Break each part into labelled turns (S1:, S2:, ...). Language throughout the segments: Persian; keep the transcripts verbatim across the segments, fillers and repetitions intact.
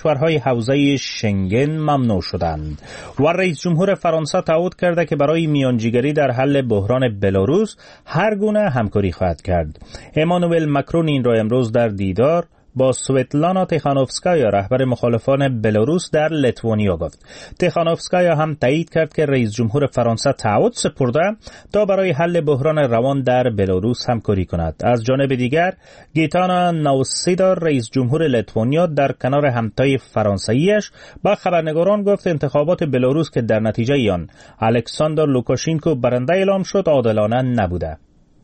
S1: کشورهای حوزه شنگن ممنوع شدند و رئیس جمهور فرانسه تعهد کرده که برای میانجیگری در حل بحران بلاروس هر گونه همکاری خواهد کرد. امانوئل مکرون این را امروز در دیدار با سویتلانا تیخانوفسکایا رهبر مخالفان بلاروس در لیتوانیا گفت. تیخانوفسکایا هم تایید کرد که رئیس جمهور فرانسه تعهد سپرده تا برای حل بحران روان در بلاروس همکاری کند. از جانب دیگر گیتانا ناوسیدا رئیس جمهور لیتوانیا در کنار همتای فرانسویش با خبرنگاران گفت انتخابات بلاروس که در نتیجه آن الکساندر لوکاشنکو برنده اعلام شد عادلانه نبوده.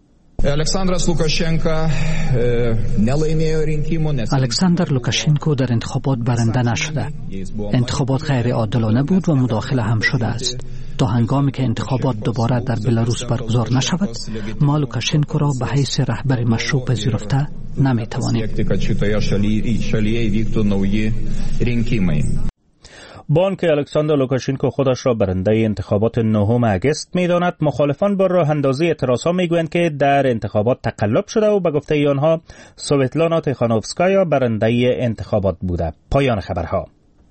S2: الکساندر لوکاشنکو در انتخابات برنده نشده. انتخابات غیر عادلانه بود و مداخله هم شده است. تا هنگامی که انتخابات دوباره در بلاروس برگزار نشود، ما لوکاشنکو را به حیث رهبر مشروع پذیرفته نمی‌توانیم.
S1: با آنکه الکساندر لوکاشنکو خودش را برنده انتخابات نهم آگوست می‌داند، مخالفان با راه اندازی اعتراضها می‌گویند که در انتخابات تقلب شده و به گفته آنها سویتلانا تیخانوفسکایا برنده انتخابات بوده. پایان خبرها.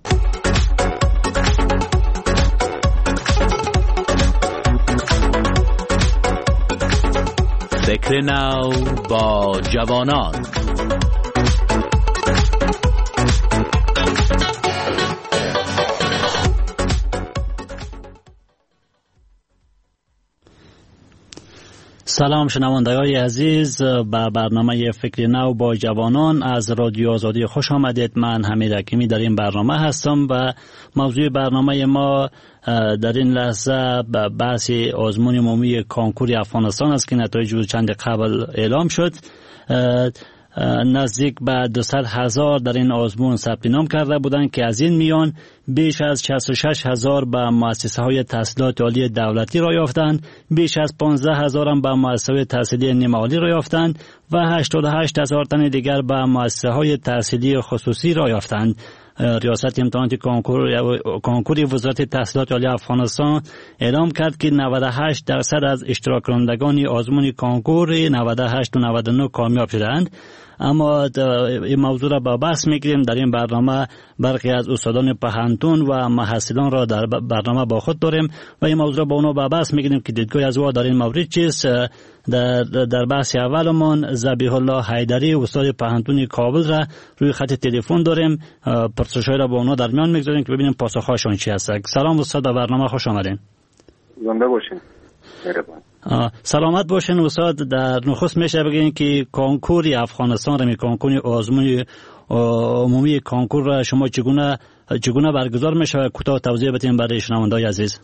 S3: فکر نو با جوانان.
S4: سلام شنوندگان عزیز، به برنامه فکر نو با جوانان از رادیو آزادی خوش آمدید. من حمید حکیمی در این برنامه هستم و موضوع برنامه ما در این لحظه بحث آزمون عمومی کنکور افغانستان است که نتایج روز چند قبل اعلام شد. نزدیک به دویست هزار در این آزمون ثبت نام کرده بودند که از این میان بیش از شصت و شش هزار به مؤسسه های تحصیلات عالی دولتی را یافتند، بیش از پانزده هزار هم به مؤسسه تحصیلی نیمه عالی را یافتند و هشتاد و هشت هزار تن دیگر به مؤسسه های تحصیلی خصوصی را یافتند. ریاست امتحانات کنکور کنکور وزارت تحصیلات عالی افغانستان اعلام کرد که نود و هشت درصد از اشتراک کنندگان آزمون کنکور نود و هشت و نود و نه کامیاب شدند. اما این موضوع را با بحث میگیریم. در این برنامه برخی از استادان پهنتون و محصلان را در برنامه با خود داریم و این موضوع را با اونا با بحث میگیریم که دیدگاه از او در این مورد چیست. در در بحث اولمون ذبیح الله حیدری استاد پهنتون کابل را روی خط تلفن داریم. پرسش‌های را با اونا در میان میگذاریم که ببینیم پاسخ‌هاشون چی هست. سلام استاد، به برنامه خوش آمدین.
S5: زنده باشین. مهربان.
S4: سلامت باشین استاد. در نخست میشه بگین که کنکور افغانستان را می کنکور آزمون عمومی کنکور را شما چگونه چگونه برگزار میشه و کوتاه توضیح بدین برای شنوندگان عزیز.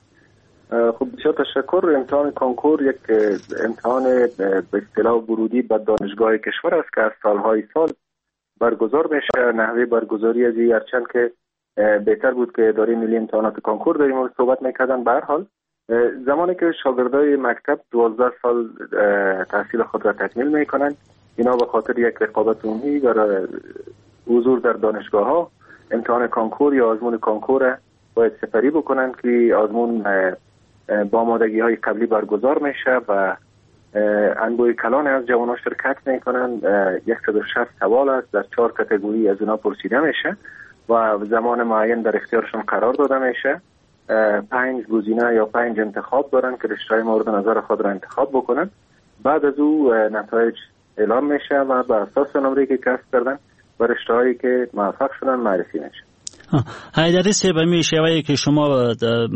S5: خب بسیار تشکر. امتحان کنکور یک امتحان به اصطلاح ورودی به دانشگاه کشور است که از سالهای سال برگزار میشه. نحوه برگزاری از این هرچند که بهتر بود که اداره ملی امتحانات کنکور داریم و صحبت میکردن. به هر حال زمانی که شاگردای مکتب دوازده سال تحصیل خود را تکمیل میکنند، اینا به خاطر یک رقابت عمومی برای حضور در دانشگاه ها امتحان کنکور یا آزمون کنکور باید سپری بکنند که آزمون با آمادگی های قبلی برگزار میشه و انبوه کلان از جوانان شرکت میکنند. صد و شصت سوال است، در چهار کاتگوری از اونا پرسیده میشه و زمان معین در اختیارشون قرار داده میشه. پنج گزینه یا پنج انتخاب دارن که رشته‌های مورد نظر خود را انتخاب بکنن. بعد از او نتایج اعلام میشه و بر اساس نمره‌ای که کسب کردن و رشته‌هایی که موفق شدن معرفی میشه.
S4: حیدری صاحب، می شوی که شما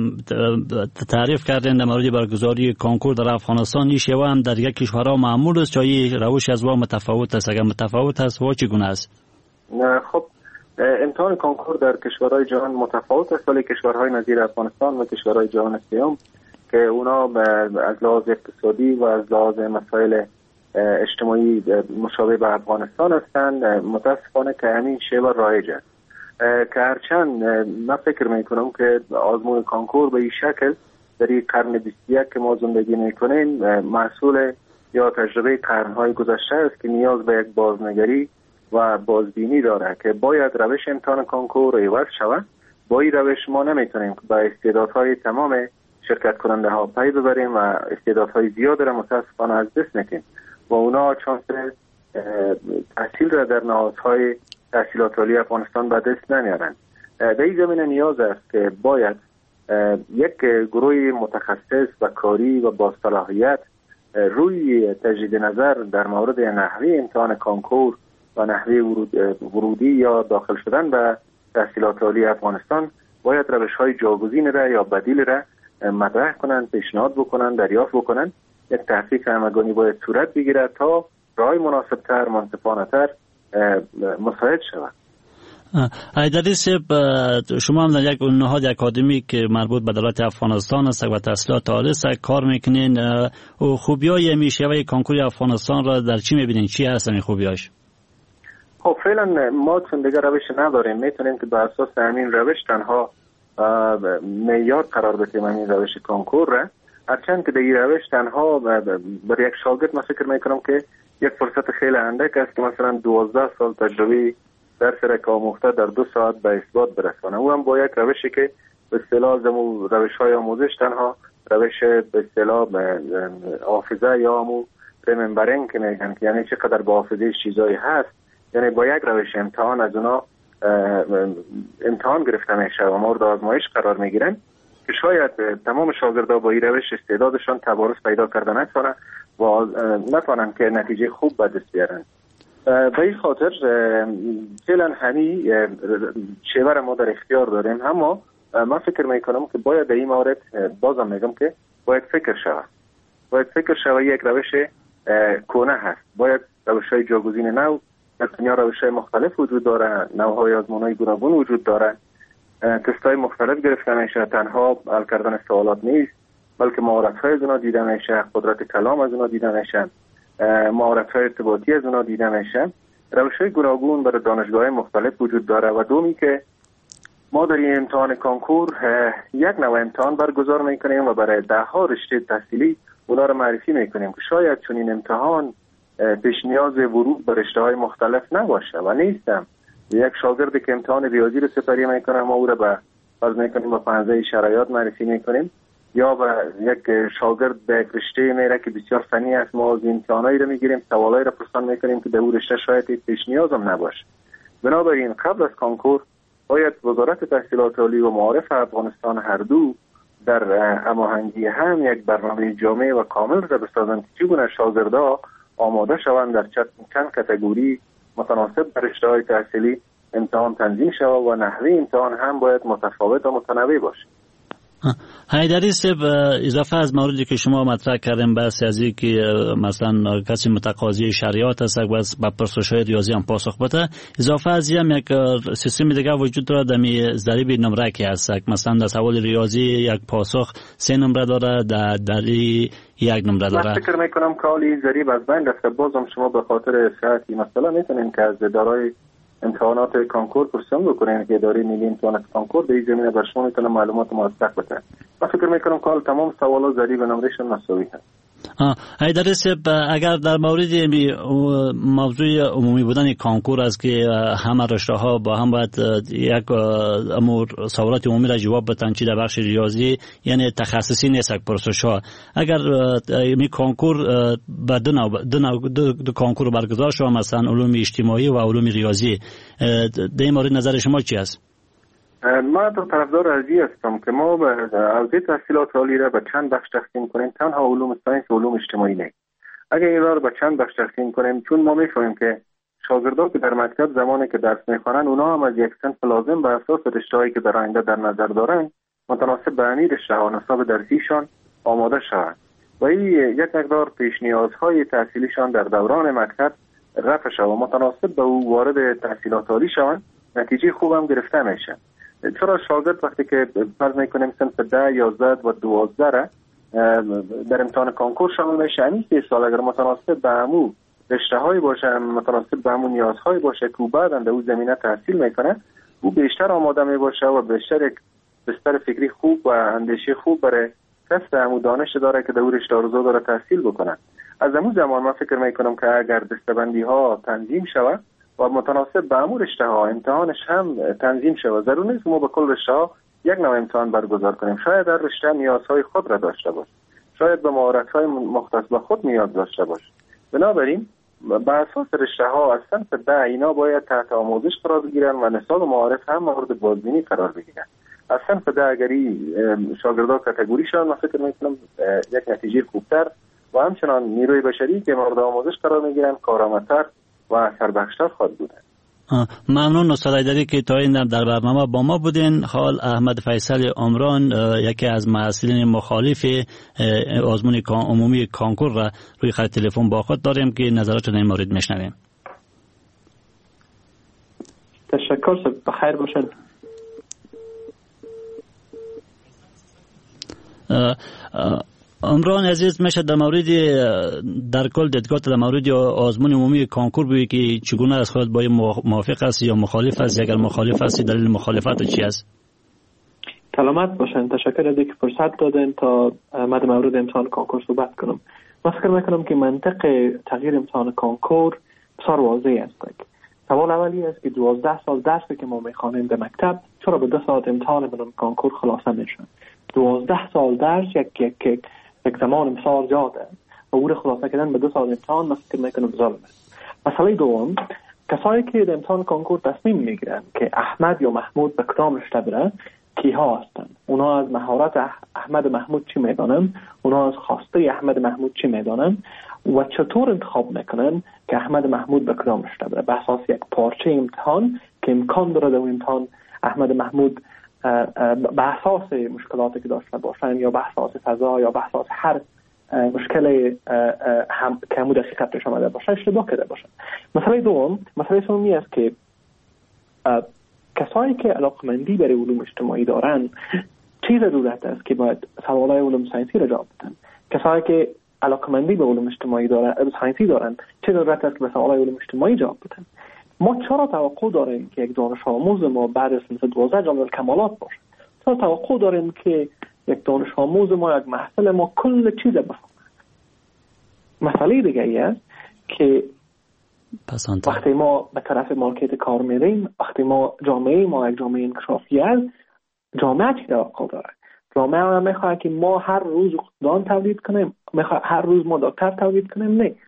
S4: تعریف کردین در مورد برگزاری کنکور در افغانستان، این شیوه هم در یک کشورها معمول است یا روش از وا متفاوت است؟ اگر متفاوت است وا چگونه است؟
S5: خب امتحان کنکور در کشورهای جهان متفاوت است، ولی کشورهای نظیر افغانستان و کشورهای جهان سوم که اونا از لحاظ اقتصادی و از لحاظ مسائل اجتماعی مشابه به افغانستان هستند، متاسفانه که همین شیوه رایج است. که هرچند من فکر میکنم که آزمون کنکور به این شکل در این قرن بیست و یک که ما زندگی میکنیم محصول یا تجربه قرنهای گذشته است که نیاز به یک بازنگری و بازبینی داره که باید روش امتحان کنکور عوض شود. با این روش ما نمیتونیم با استعدادهای تمام شرکت کننده ها پی ببریم و استعدادهای زیاد را متاسفانه از دست نکنیم و اونا چانس تحصیل را در نهادهای تحصیلات عالی افغانستان به دست نمیارند. در این زمینه نیاز است که باید یک گروه متخصص و کاری و با صلاحیت روی تجدید نظر در مورد نحوه امتحان کانکور و نحوه ورود ورودی یا داخل شدن به تحصیلات عالی افغانستان باید روش‌های جاگزین را یا بدیل را مطرح کنند، پیشنهاد بکنند، دریافت بکنند. یک تحقیق همگانی باید صورت بگیرد تا راه مناسب‌تر، منصفانه‌تر مساعد شود.
S4: حیدری صاحب، شما هم در یک نهاد اکادمی که مربوط به دولت افغانستان است و تحصیلات عالی است کار میکنین. خوبیای میشوی کانکور افغانستان را در چی میبینین؟ چی هستن خوبیاش؟
S5: خب فعلا ما چون دیگر روش نداریم، میتونیم که بر اساس همین روش تنها معیار قرار بدیم همین روش کانکور را. هرچند که در این روش تنها برای یک شاگرد من فکر میکنم که یک فرصت خیلی اندک است که مثلا دوازده سال تجربه درس را که آموخته در دو ساعت به اثبات برسانه. او هم با یک روشی که به اصطلاح روش های آموزش تنها روش به اصطلاح حافظه یا همون ریممبرینگ که میگن، که یعنی چقدر با حافظه چیزایی هست، یعنی با یک روش امتحان از اونا امتحان گرفته میشه و مورد آزمایش قرار میگیرن که شاید تمام شاگردها با این روش استعدادشان تبارز پیدا کرده نتونن و نتونن که نتیجه خوب به دست بیارن. به این خاطر فعلا همین شیوه ما در اختیار داریم، اما من فکر میکنم که باید در این مورد بازم میگم که باید فکر شود باید فکر شود یک روش کهنه هست. باید روش‌های جاگزین نو در دنیا روش‌های مختلف وجود داره، نوع‌های آزمون‌های گوناگون وجود داره، تست‌های مختلف گرفته میشه، تنها حل کردن سوالات نیست بلکه مهارت‌های از اونها دیده میشه، قدرت کلام از اونها دیده میشه، مهارت‌های ارتباطی از اونها دیده میشه. روش‌های گوناگون برای دانشگاه‌های مختلف وجود داره و دومی که ما در این امتحان کانکور یک نوع امتحان برگزار میکنیم و برای ده ها رشته تحصیلی اونا رو معرفی میکنیم که شاید چون این امتحان پیش نیاز ورود به رشته‌های مختلف نباشه و نیستم. یک شاگردی که امتحان ریاضی رو سپری میکنه ما او رو به فرض میکنیم با پنجه شرایط معرفی میکنیم، یا به یک شاگرد به یک رشته میره که بسیار فنی است ما از امتحانایی رو میگیریم، سوالایی رو پرسان میکنیم که در اون رشته شاید پیش نیاز هم نباشه. بنابراین قبل از کانکور باید وزارت تحصیلات عالی و معارف افغانستان هر دو در هماهنگی هم یک برنامه جامع و کامل را بسازند که چگونه شاگردها آماده شوند در چند کاتگوری متناسب با رشته‌های تحصیلی امتحان تنظیم شود و نحوه امتحان هم باید متفاوت و متنوع باشه.
S4: حیدری صاحب، اضافه از موردی که شما مطرح کردیم بحث از این که مثلا کسی متقاضی شریعت است و با پرسش‌های ریاضی هم پاسخ بده، اضافه از این هم یک سیستم دیگه وجود داره دمی ضریب نمره که هست، مثلا در سوال ریاضی یک پاسخ سه نمره داره، در دری یک نمره داره.
S5: من فکر میکنم که حالی ضریب از بین رفته. بازم شما به خاطر صحتی مثلا میتونین که از اداره امتحانات کانکور پرسیم بکنین که اداره ملی امتحانات کانکور در این زمینه بر شما میتونه معلومات موثق بده. من فکر میکنم که تمام سوالا ضریب نمرهشون مساوی هست.
S4: حیدری صاحب، اگر در مورد موضوع عمومی بودن کانکور است که همه رشته ها با هم باید یک امور سوالات عمومی را جواب بدن، چی در بخش ریاضی یعنی تخصصی نیست پرسش ها، اگر می کانکور با دو نوع دو, نوع دو, دو کانکور برگزار شود، مثلا علوم اجتماعی و علوم ریاضی، در این مورد نظر شما چی است؟
S5: من تو طرفدار ازی هستم که ما به حوزه تحصیلات عالی را به چند بخش تقسیم کنیم، تنها علوم ساینس و علوم اجتماعی نه. اگر این را به چند بخش تقسیم کنیم، چون ما میفهمیم که شاگردان که در مکتب زمانی که درس میخوانند اونا هم از یک صنف لازم به اساس رشته‌هایی که در آینده در نظر دارن متناسب به همین رشته و نصاب درسیشان آماده شوند و این یک مقدار پیش نیازهای تحصیلیشان در دوران مکتب رفع شود و متناسب به او وارد تحصیلات عالی شوند، نتیجه خوب هم گرفته میشه. چرا شاگرد وقتی که فرض میکنیم صنف ده، یازده و دوازده را در امتحان کانکور شامل میشه، همین سه سال اگر متناسب به همون رشته های باشه، متناسب به همون نیازهای باشه که او بعدا در اون زمینه تحصیل میکنه، او بیشتر آماده میباشه و بیشتر یک بستر فکری خوب و اندیشه خوب برای کسب همون دانش داره که در اون رشته آرزو داره تحصیل بکنه. از همون زمان من فکر میکنم که اگر دستبندی ها تنظیم شود و متناسب به همون رشته ها امتحانش هم تنظیم شود، ضرور نیست ما به کل رشته ها یک نوع امتحان برگزار کنیم. شاید در رشته نیازهای خود را داشته باشه، شاید به مهارت‌های مختص به خود نیاز داشته باشه. بنابراین به اساس رشته ها از صنف ده اینا باید تحت آموزش قرار بگیرن و نصاب معارف هم مورد بازبینی قرار بگیرن. از صنف ده اگری شاگردان کاتگوری شدن، من فکر میکنم یک نتیجه خوبتر و همچنان نیروی بشری که مورد آموزش قرار میگیرن کارآمدتر و سربخشتر خواهد بودن.
S4: ممنون استاد ایدری که تا این در برنامه با ما بودین. حال احمد فیصل عمران، یکی از محصلین مخالف آزمون عمومی کانکور را روی خط تلفن با خود داریم که نظرات در این مورد میشنویم.
S6: تشکر، بخیر باشید.
S4: عمران عزیز، میشه در مورد در کل دیدگاه در مورد آزمون عمومی کانکور بگویی که چگونه از خود با موافق است یا مخالف است؟ اگر مخالف است دلیل مخالفت چی است؟
S6: سلامت باشین. تشکر از اینکه فرصت دادین تا من در مورد امتحان کانکور صحبت کنم. من فکر میکنم که منطق تغییر امتحان کانکور بسیار واضح است. سوال اولی است که دوازده سال درسی که ما میخوانیم در مکتب چرا به دو ساعت امتحان بدون کانکور خلاصه میشن؟ دوازده سال درس یک یک یک زمان بسیار زیاد است و او را خلاصه کردن به دو سال امتحان من فکر میکنم ظلم است. مسئله دوم، کسایی که در امتحان کانکور تصمیم میگیرن که احمد یا محمود به کدام رشته بره کیها هستند؟ اونا از مهارت احمد محمود چی میدانن؟ اونا از خواسته احمد محمود چی میدانن؟ و چطور انتخاب میکنن که احمد محمود به کدام رشته بره؟ به اساس یک پارچه امتحان که امکان داره در امتحان احمد محمود به اساس مشکلاتی که داشته باشن یا به اساس فضا یا به اساس هر مشکل هم که همون دقیقت پیش آمده باشه اشتباه کرده باشن. مسئله دوم، مسئله سومی است که کسانی که علاقمندی برای علوم اجتماعی دارن چی ضرورت است که باید سوالای علوم ساینسی را جواب بدن؟ کسانی که علاقمندی به علوم اجتماعی دارن ساینسی دارن چه ضرورت است که به سوالای علوم اجتماعی جواب بدن؟ ما چرا توقع داریم که یک دانش آموز ما بعد از صنف دوازده جامعه کمالات باشه؟ چرا توقع داریم که یک دانش آموز ما یک محصل ما کل چیز بفهمه؟ مسئله دیگه ای است که وقتی ما به طرف مارکت کار میریم، وقتی ما جامعه ما یک جامعه انکشافی است، جامعه چی توقع داره؟ جامعه میخواد که ما هر روز دان تولید کنیم، میخواد هر روز ما دکتر تولید کنیم؟ نه.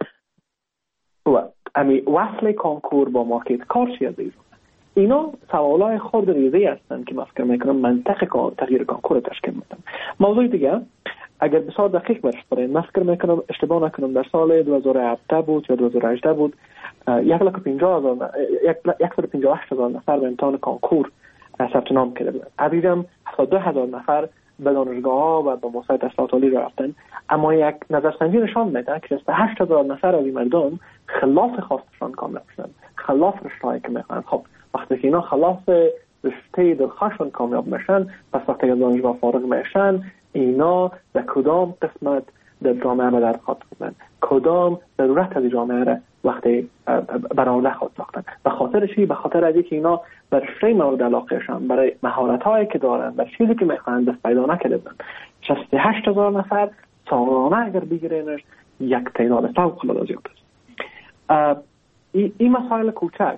S6: و امی وصل کانکور با مارکت کار چی عزیز؟ اینا سوالای خود ریزی هستند که من فکر میکنم منطق تغییر کانکور تشکیل میدن. موضوع دیگه اگر بسیار دقیق برش برین، من فکر میکنم اشتباه نکنم در سال دو هزار و هفده بود یا دو هزار و هجده بود یک لک و پنجاه هزار یک صد و پنجاه و هشت هزار نفر به امتحان کانکور ثبت نام کرده بودند. عزیزم هفتاد و دو هزار نفر به دانشگاه ها و به مؤسسات تحصیلات عالی رفتن، اما یک نظرسنجی نشان میده که شصت و هشت هزار نفر از این مردم خلاف خواستشان کامل شدن، خلاف رشته‌ای که میخوان. خب وقتی که اینا خلاف رشته دلخواهشان کامیاب میشن، پس وقتی از دانشگاه فارغ میشن اینا به کدام قسمت در جامعه به در خواهد بودن؟ کدام ضرورت از جامعه را وقتی برآورده خواهد ساختن؟ به خاطر چی؟ به خاطر از اینکه اینا بر رشته مورد علاقهشان، برای مهارت‌هایی که دارن، بر چیزی که میخوان دست پیدا نکرده بودن. شصت و هشت هزار نفر سالانه اگر بگیرینش یک تعداد فوق العاده زیاد است. این مسائل کوچک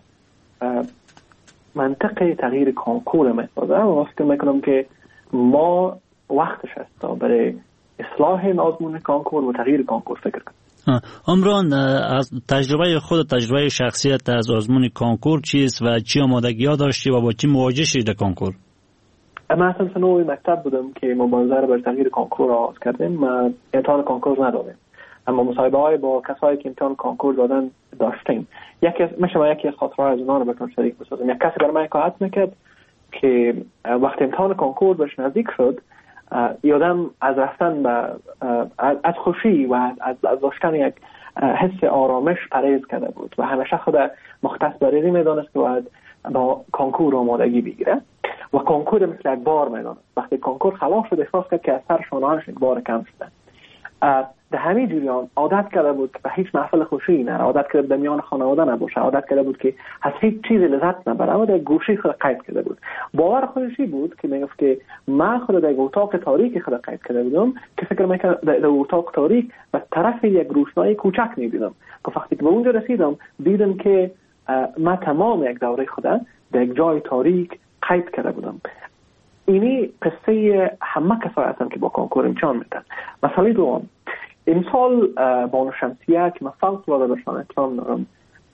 S6: منطقه تغییر کانکور میسازه و فکر میکنم که ما وقتش است برای اصلاح آزمون کانکور و تغییر کانکور فکر کنیم.
S4: عمران، از تجربه خود، تجربه شخصیت از آزمون کانکور چیست و چی آمادگی ها داشتی و با چی مواجه شدی در کانکور؟
S6: من اصلا سنوی مکتب بودم که مبارزه را بر تغییر کانکور آغاز کردیم. ما امتحان کانکور ندادیم، اما مصاحبه های با کسایی که امتحان کانکور دادن داشتیم. یکی از مثلا یکی از خاطرات از اونا رو بهتون شریک بسازم. یک کسی برای من حکایت میکرد که وقتی امتحان کانکور بهش نزدیک شد، یادم از رفتن به از خوشی و از از داشتن یک حس آرامش پرهیز کرده بود و همیشه خود مختص به ریزی میدانست که باید با کانکور آمادگی بگیره و کانکور مثل یک بار میدانست. وقتی کانکور خلاص شد احساس کرد که از سر شانه‌اش یک بار کم شده. در همین جریان عادت کرده بود که به هیچ محفل خوشی نره، عادت کرده در میان خانواده نباشه، عادت کرده بود که از هیچ چیزی لذت نبره، اما در گوشی خود قید کرده بود. باور خودشی بود که میگفت که من خود در اتاق تاریک خود قید کرده بودم که فکر میکنم در اتاق تاریک و طرف یک روشنایی کوچک میبینم که وقتی که به اونجا رسیدم دیدم که من تمام یک دوره خودم در یک جای تاریک قید کرده بودم. اینی قصه همه کسایی هستن که با کانکور امتحان میدن. مسئله دوم، امسال بانو شمسیه که من فوق العاده بهشان احترام دارم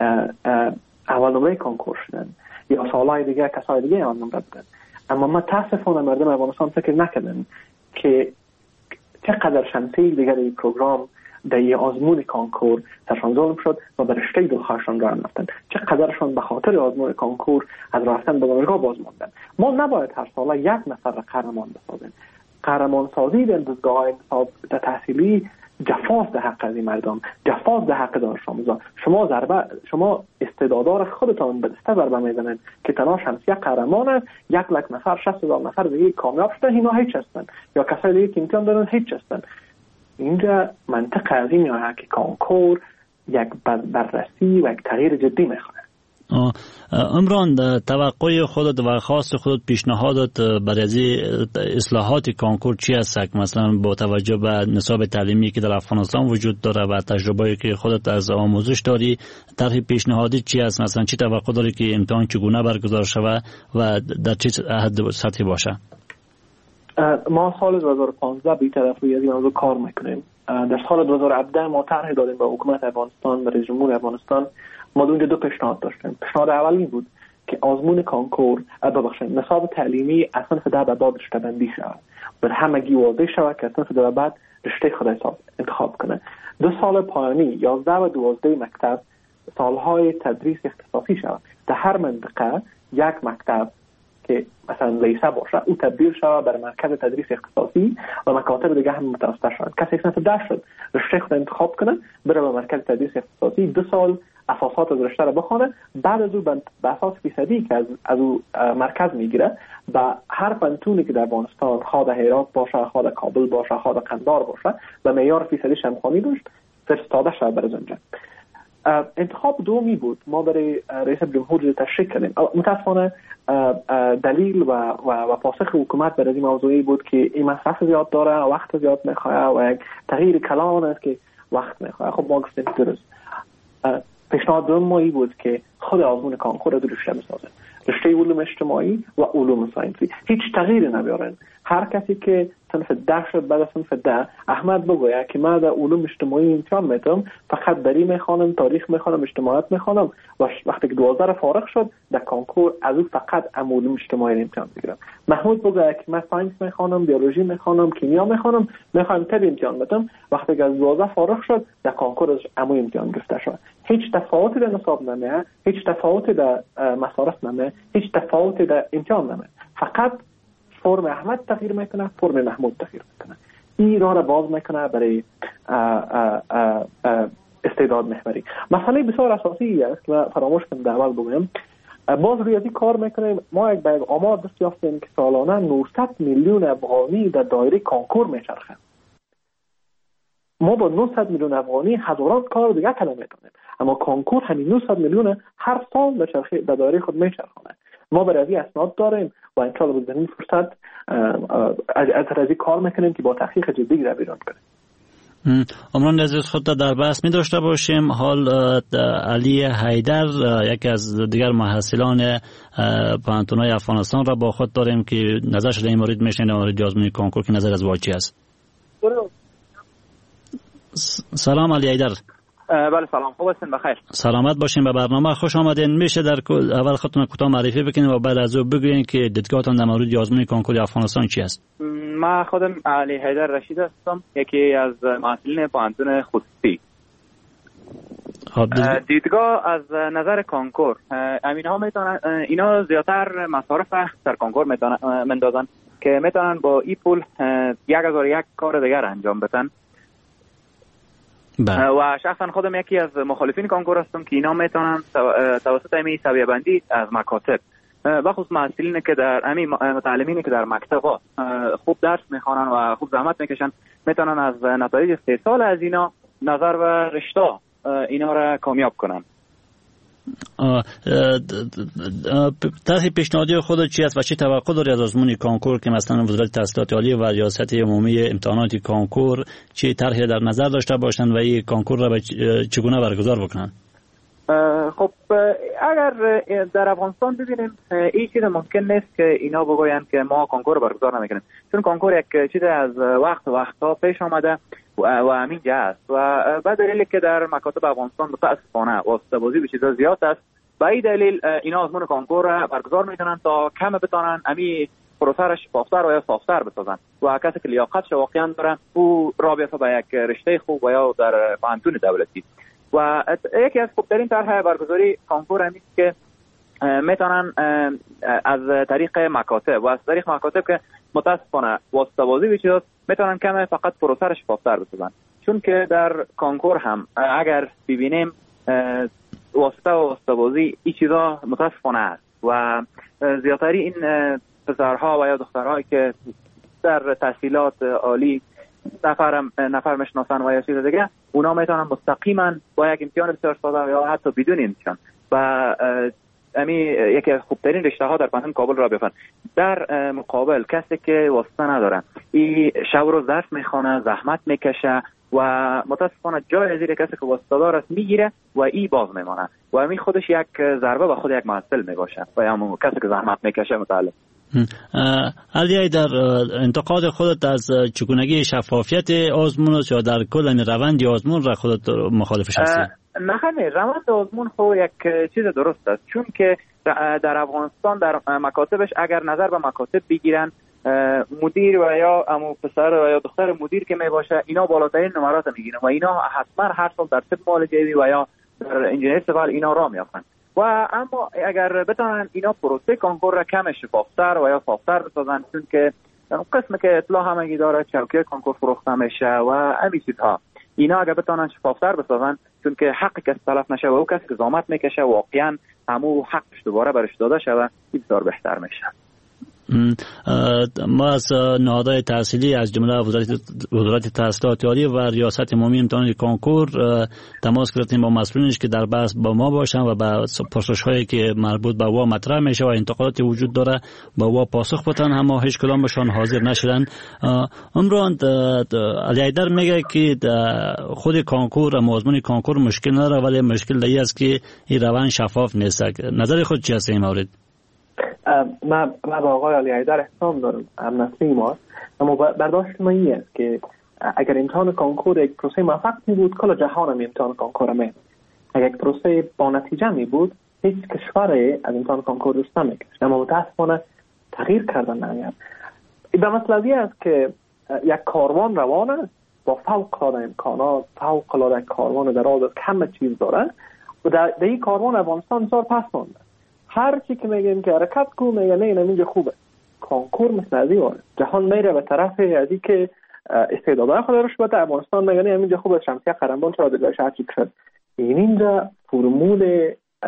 S6: اول نمره کنکور شدن، یا سالهای دیگه کسای دیگه اول نمره بودن، اما متاسفانه مردم افغانستان فکر نکردن که چقدر شمسی دیگر این پروگرام در یه آزمون کانکور سرشان ظلم شد و به رشته دلخواهشان راه رفتن، چقدرشان به خاطر آزمون کانکور از رفتن به دانشگاه باز ماندن. ما نباید هر ساله یک نفر را قهرمان بسازیم. قهرمان سازی در دستگاه در تحصیلی جفاست در حق از این مردم، جفاست در حق دانش آموزان. شما ضربه شما استعدادار خودتان به دسته ضربه میزنید که تنها شمسیه قهرمان است، یک لک نفر شصت هزار نفر دیگه کامیاب شدن، اینا هیچ هستن، یا کسای دیگه که امتحان دادن هیچ هستن. اینجا منطق از این میاد که کانکور یک بررسی و یک تغییر جدی میخواد.
S4: عمران، توقع خودت و خاص خودت پیشنهادت برای اصلاحات کانکور چی است؟ مثلا با توجه به نصاب تعلیمی که در افغانستان وجود داره و تجربه‌ای که خودت از آموزش داری، طرح پیشنهادی چی است؟ مثلا چی توقع داری که امتحان چگونه برگزار شود و در چه حد و سطحی باشه؟
S6: ما سال دو هزار و پانزده به طرف روی از این موضوع کار میکنیم. در سال دو هزار و هفده ما طرح دادیم به حکومت افغانستان و رئیس جمهور افغانستان. ما اونجا دو پیشنهاد داشتیم. پیشنهاد اول این بود که آزمون کانکور ببخشید نصاب تعلیمی از صنف ده به بعد رشته بندی شود، بر همگی واضح شود که از صنف ده به بعد رشته خود حساب انتخاب کنه. دو سال پایانی یازده و دوازده مکتب سالهای تدریس اختصاصی شود. در هر منطقه یک مکتب که مثلا لیسه باشه او تبدیل شود بر مرکز تدریس اختصاصی و مکاتب دیگه هم متوسط شود. کسی صنف ده شد رشته خود انتخاب کنه بره به مرکز تدریس اختصاصی، دو سال اساسات از رشته را بخونه، بعد از او به اساس فیصدی که از, از او مرکز میگیره با هر پنتونی که در افغانستان خواه در هرات باشه، خواه در کابل باشه، خواه در قندار باشه به معیار فیصدی شمخانی داشت فرستاده شد بر اونجا. انتخاب دومی بود ما برای رئیس جمهور تشریح کردیم. متاسفانه دلیل و و, و پاسخ حکومت برای این موضوعی بود که این مصرف زیاد داره، وقت زیاد میخواد و یک تغییر کلان است که وقت میخواد. خب ما گفتیم درست. پیشنهاد دوم ما این بود که خود آزمون کانکور رو دو رشته بسازه، رشته علوم اجتماعی و علوم ساینسی، هیچ تغییری نبیارن. هر کسی که صنف ده شد بعد از صنف ده احمد بگوید که من در علوم اجتماعی امتحان میتونم، فقط دری میخوانم، تاریخ میخوانم، اجتماعیات میخوانم و وقتی که دوازده را فارغ شد در کانکور از او فقط علوم اجتماعی امتحان بگیرم. محمود بگوید که من ساینس میخوانم، بیولوژی میخوانم، کیمیا میخوانم، میخوام تب امتحان بدم، وقتی که از دوازده فارغ شد در کانکور از عمومی امتحان گرفته شد. هیچ تفاوتی در نصاب نمیه، هیچ تفاوتی در مصارف نمیه، هیچ تفاوتی در امتحان نمیه. فقط فرم احمد تغییر میکنه، فرم محمود تغییر میکنه. این راه را باز میکنه برای استعداد محوری. مسئله بسیار اساسی است و فراموش کنم در اول بگم، باز روی ازی کار میکنیم. ما یک به آمار دست یافتیم که سالانه نهصد میلیون افغانی در دایره کانکور میچرخه. ما با نهصد میلیون افغانی هزاران کار دیگه کلمه میتونیم، اما کانکور همین نهصد میلیون هر سال در چرخه در دایره خود میچرخونه. ما برای ازی اسناد داریم و ان شاء الله به زمین فرصت از ازی کار میکنیم که با تحقیق جدی را بیرون کنیم.
S4: عمران عزیز، خود در بحث می داشته باشیم. حال علی حیدر، یکی از دیگر محصلان پانتونای افغانستان را با خود داریم که نظرش در این مورد میشنیم، در مورد آزمون کانکور که نظر از واچی است. سلام علی حیدر.
S7: بله سلام، خوب هستین؟ بخیر.
S4: سلامت باشین. به برنامه خوش آمدین. میشه در اول خودتون کوتاه معرفی بکنین و بعد از او بگوین که دیدگاهتون در مورد آزمون کانکور افغانستان چی است؟
S7: ما خودم علی حیدر رشید هستم، یکی از محصلین پانتون خصوصی. دیدگاه از نظر کانکور، امین ها میتونن اینا زیادتر مصارف در کانکور میتونن مندازن که میتونن با این پول یک هزار یک کار دیگر انجام بدن. بله. و شخصا خودم یکی از مخالفین کانکور هستم که اینا میتونن توسط امی سویه بندی از مکاتب بخصوص محصلینی که در امی متعلمینی که در مکتب‌ها خوب درس میخوانن و خوب زحمت میکشن میتونن از نتایج سه سال از اینا نظر و رشته اینا را کامیاب کنن.
S4: طرح پیشنهادی خودت چی است و چی توقع داری از آزمون کانکور که مثلا وزارت تحصیلات عالی و ریاست عمومی امتحانات کانکور چی طرحی در نظر داشته باشند و این کانکور را چگونه برگزار بکنن؟
S7: خب اگر در افغانستان ببینیم این چیز ممکن نیست که اینا بگویند که ما کانکور برگزار نمیکنیم، چون کانکور یک چیز از وقت وقتا پیش آمده و همین جا است و به دلیلی که در مکاتب افغانستان متاسفانه واسطه بازی به چیزا زیاد است، به این دلیل اینا آزمون کنکور را برگزار میکنن تا کم بتونن امی پروسه را شفافتر و یا صافتر بسازن و کسی که لیاقتش واقعا داره او را بیفته به یک رشته خوب و یا در پانتون دولتی. و یکی از خوبترین طرح برگزاری کنکور همیست که میتونن از طریق مکاتب و از طریق مکاتب که متاسفانه واسطه بازی به چیزاست میتونن کم فقط پروسه را شفافتر بسازن، چون که در کنکور هم اگر ببینیم واسطه و واسطه بازی این چیزا متاسفانه است و زیادتری این پسرها و یا دخترهایی که در تحصیلات عالی نفر نفر میشناسن و یا چیز دیگه، اونا میتونن مستقیما با یک امتحان بسیار ساده یا حتی بدون امتحان و امی یکی از خوبترین رشته ها در پانتون کابل را بیفتن. در مقابل کسی که واسطه نداره این شب روز درس میخونه، زحمت میکشه و متاسفانه جای زیر کسی که واسطه دار است میگیره و ای باز میمانه و امی خودش یک ضربه به خود یک محصل میباشه و یا کسی که زحمت میکشه متعلق.
S4: علی، در انتقاد خودت از چگونگی شفافیت آزمون یا در کل روند آزمون را خودت مخالفش هستی؟
S7: نه خیلی روند آزمون خو یک چیز درست است، چون که در افغانستان در مکاتبش اگر نظر به مکاتب بگیرن، مدیر و یا امو پسر و یا دختر مدیر که می باشه اینا بالاترین نمرات میگیرن و اینا حتما هر سال در طب معالجه‌ای و یا در انجینیر سیول اینا را میافتن و اما اگر بتونن اینا پروسه کنکور را کم شفافتر و یا صافتر بسازن، چون که قسم که اطلاع همگی داره چوکیه کنکور فروخته میشه و همین چیزها، اینا اگر بتونن شفافتر بسازن، چون که حق کسی تلف نشه و او کسی که زحمت میکشه واقعا همو حقش دوباره برش داده شده، بسیار بهتر میشه.
S4: ما از نهادهای تحصیلی از جمله وزارت وزارت تحصیلات عالی و ریاست عمومی امتحان کنکور تماس گرفتیم با مسئولینش که در بحث با ما باشن و با پرسش‌هایی که مربوط به وا مطرح میشه و انتقاداتی وجود داره با وا پاسخ بدن، اما هیچ کدامشان حاضر نشدن. عمران علی حیدر میگه که خود کنکور آزمون کنکور مشکل نداره، ولی مشکل دیگه است که این روند شفاف نیست. نظر خود چی است این مورد؟
S6: من من با آقای علی حیدر احترام دارم، هم نسلی ما، اما برداشت من این است که اگر امتحان کنکور یک پروسه موفق می بود، کل جهان هم امتحان کنکور می. اگر یک پروسه با نتیجه می بود، هیچ کشور از امتحان کنکور دوست نمیکشید، اما متاسفانه تغییر کردن نمیاد. به مسئله است که یک کاروان روانه با فوق العاده امکانات، فوق العاده کاروان دراز کم چیز داره و در این کاروان افغانستان بسیار پس مانده. هر چی که میگیم که حرکت کو میگه نه اینجا خوبه. کنکور مثل ازی واره جهان میره به طرف ازی که استعدادهای خود روش بده، افغانستان میگه نه اینجا خوبه، شمسیه قرنبان چرا دیگه هر چی شد. این اینجا فرمول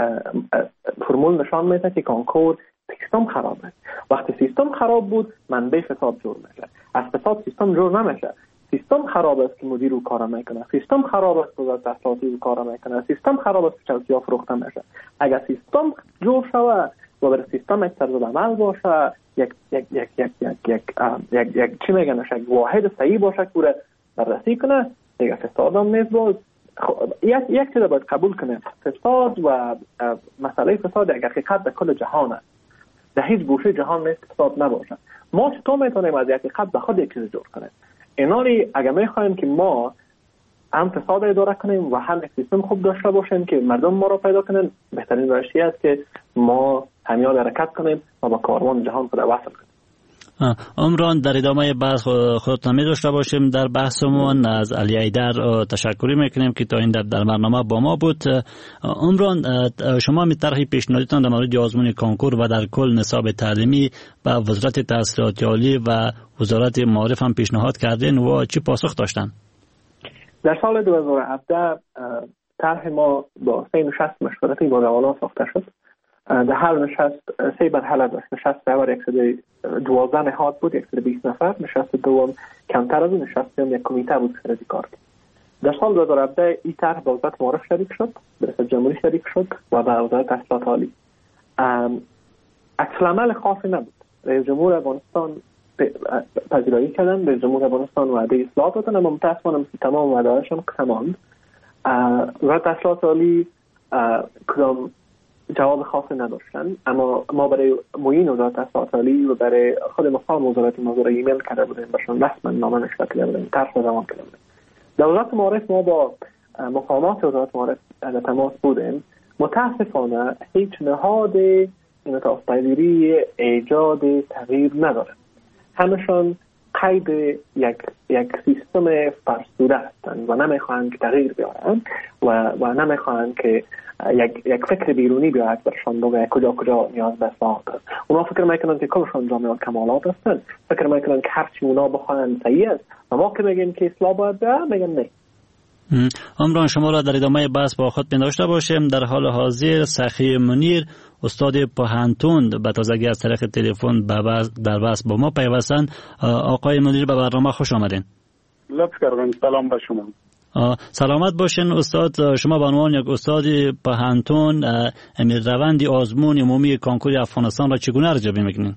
S6: فرمول نشان میده که کنکور سیستم خرابه. وقتی سیستم خراب بود منبع فساد جور میشه. از فساد سیستم جور نمیشه. سیستم خراب است که مدیر رو کار میکنه، سیستم خراب است که وزارت تحصیلاتی رو کار میکنه، سیستم خراب است که چوکی‌ها فروخته میشه. اگر سیستم جور شود و بر سیستم یک طرز عمل باشه، یک یک یک یک یک یک یک یک چی میگن، یک واحد صحیح باشه که بررسی کنه، دیگه فساد هم نیست. باز یک یک چیز باید قبول کنه، فساد و مسئله فساد یک حقیقت در کل جهان است. در هیچ گوشه جهان نیست که فساد نباشه. ما چطور میتونیم از یک حقیقت به خود یک چیز جور کنیم؟ ایناری اگر میخوایم که ما هم فساد اداره کنیم و هم یک سیستم خوب داشته باشیم که مردم ما را پیدا کنن، بهترین روشی است که ما همیان حرکت کنیم و با کاروان جهان خود وصل کنیم.
S4: عمران، در ادامه بحث خودت نمی داشته باشیم در بحثمون. از علی حیدر تشکری میکنیم که تا این در برنامه با ما بود. عمران، شما می طرح پیشنهادتان در مورد آزمون کنکور و در کل نصاب تعلیمی به وزارت تحصیلات عالی و وزارت معارف هم پیشنهاد کردین و چی پاسخ داشتن؟
S6: در سال دو هزار و هفده طرح ما با سه نشست مشورتی با جوانان ساخته شد. در هر نشست سه مرحله داشت. نشست اول یک سری دوازده نهاد بود، یک سری بیست نفر. نشست دوم کمتر از اون، نشست دوم یک کمیته بود که کار کرد. در سال دو هزار و هفده این طرح با وزارت معارف شریک شد، به ریاست جمهوری شریک شد و به وزارت تحصیلات عالی. عکس العمل خاصی نبود. رئیس جمهور افغانستان پذیرایی کردن، رئیس جمهور افغانستان وعده اصلاح دادن، اما متأسفانه تمام وعده‌هاشون کماند. وزارت تحصیلات عالی کدام جواب خاصی نداشتن، اما ما برای معین وزارت تحصیلات عالی و برای خود مقام وزارت موضوع ایمیل کرده بودیم، برشان رسما نامه نشر کرده بودیم، طرح روان کرده بودیم. در وزارت معارف ما با مقامات وزارت معارف در تماس بودیم. متاسفانه هیچ نهاد انعطاف پذیری ایجاد تغییر نداره. همشان قید یک یک سیستم فرسوده هستند و نمیخواهند که تغییر بیارن و و نمیخواهند که یک یک فکر بیرونی بیاید برشان بگه کجا کجا نیاز به اصلاح است. اونا فکر میکنند که کلشان جامعه کمالات هستند، فکر میکنند که هر چی اونا بخواهند صحیح است و ما که میگیم که اصلاح باید بیاد میگن نه.
S4: عمران، شما را در ادامه بحث با خود داشته باشیم. در حال حاضر سخی منیر استاد پوهنتون به تازگی از طریق تلفن در بحث با ما پیوستند. آقای منیر به برنامه خوش آمدین.
S8: لطف کردین. سلام به شما.
S4: سلامت باشین استاد. شما به عنوان یک استاد پوهنتون امیر روند آزمون عمومی کنکور افغانستان را چگونه ارزیابی میکنین؟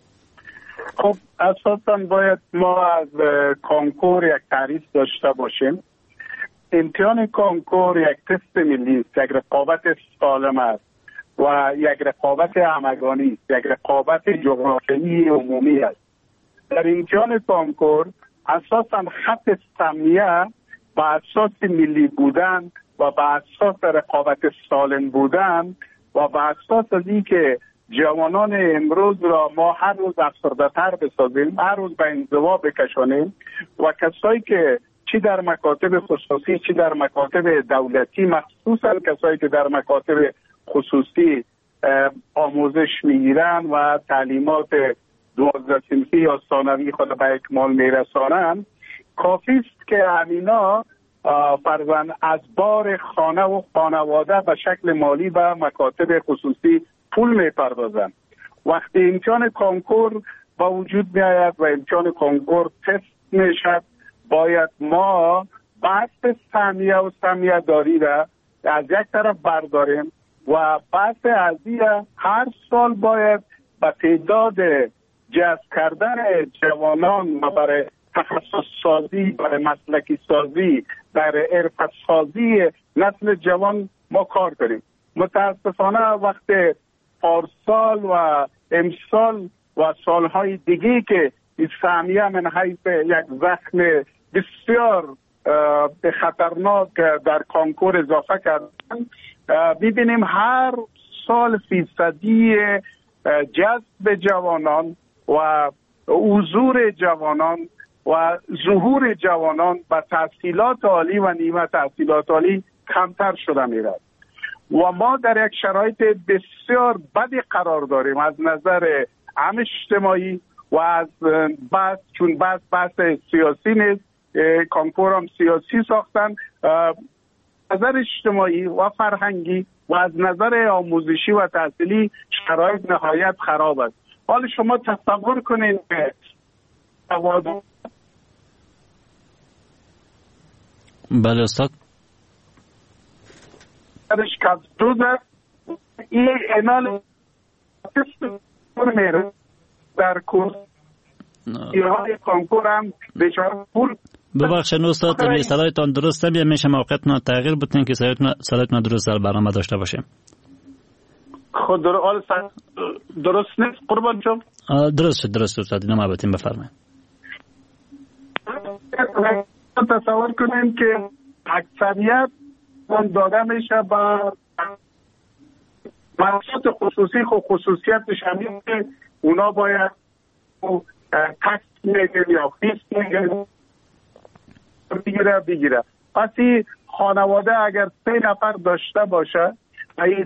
S8: خب اساساً باید ما از کنکور یک تعریف داشته باشیم. امتحان کنکور یک تست ملی است، یک رقابت سالم است و یک رقابت همگانی است، یک رقابت جغرافیایی عمومی است. در امتحان کنکور اساساً خط سمیه با اساس ملی بودن و با اساس رقابت سالم بودن و با اساس از این که جوانان امروز را ما هر روز افسرده‌تر بسازیم، هر روز به انزوا بکشانیم و کسایی که چی در مکاتب خصوصی چی در مکاتب دولتی، مخصوصا کسایی که در مکاتب خصوصی آموزش میگیرن و تعلیمات دوازده صنفی یا ثانوی خود به اکمال میرسانن، کافی است که همینا فرضاً از بار خانه و خانواده به شکل مالی به مکاتب خصوصی پول میپردازن. وقتی امتحان کنکور با وجود میآید و امتحان کنکور تست میشد، باید ما بحث سهمیه و سهمیه داری را از یک طرف برداریم و بحث ازیه هر سال باید به تعداد جذب کردن جوانان و برای تخصص سازی، برای مسلکی سازی، برای حرفت سازی نسل جوان ما کار کنیم. متاسفانه وقت پارسال و امسال و سالهای دیگه که این سهمیه من حیث یک زخم بسیار خطرناک در کنکور اضافه کردن، ببینیم هر سال فیصدی جذب جوانان و حضور جوانان و ظهور جوانان به تحصیلات عالی و نیمه تحصیلات عالی کمتر شده میرد و ما در یک شرایط بسیار بدی قرار داریم از نظر هم اجتماعی و از بحث، چون بحث بحث سیاسی نیست، کنکور هم سیاسی ساختن، نظر اجتماعی و فرهنگی و از نظر آموزشی و تحصیلی شرایط نهایت خراب است. حالا شما تصور کنید که
S4: بله استاد
S8: این انال در کورس های کنکور هم بچار پول.
S4: ببخشید استاد، صدایتان درست نمیاد، میشه موقعتون تغییر بتین که صدایتون درست در برنامه داشته باشیم.
S8: خود درست نیست قربان جان؟
S4: درست شد درست استاد، اینو ما بتین بفرمایید.
S8: تصور کنیم که اکثریت داده میشه با مقصد خصوصی، خب خصوصیتش همین که اونا باید تکس میگه یا فیس میگه بگیره بگیره. پس این خانواده اگر سه نفر داشته باشه این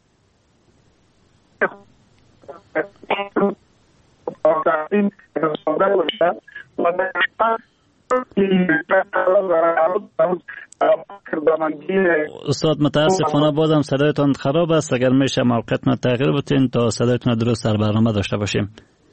S8: باشه و
S4: استاد متاسفانه بازم صدایتان خراب است، اگر میشه موقعتون تغییر بتین تا صدایتون درست در برنامه داشته باشیم.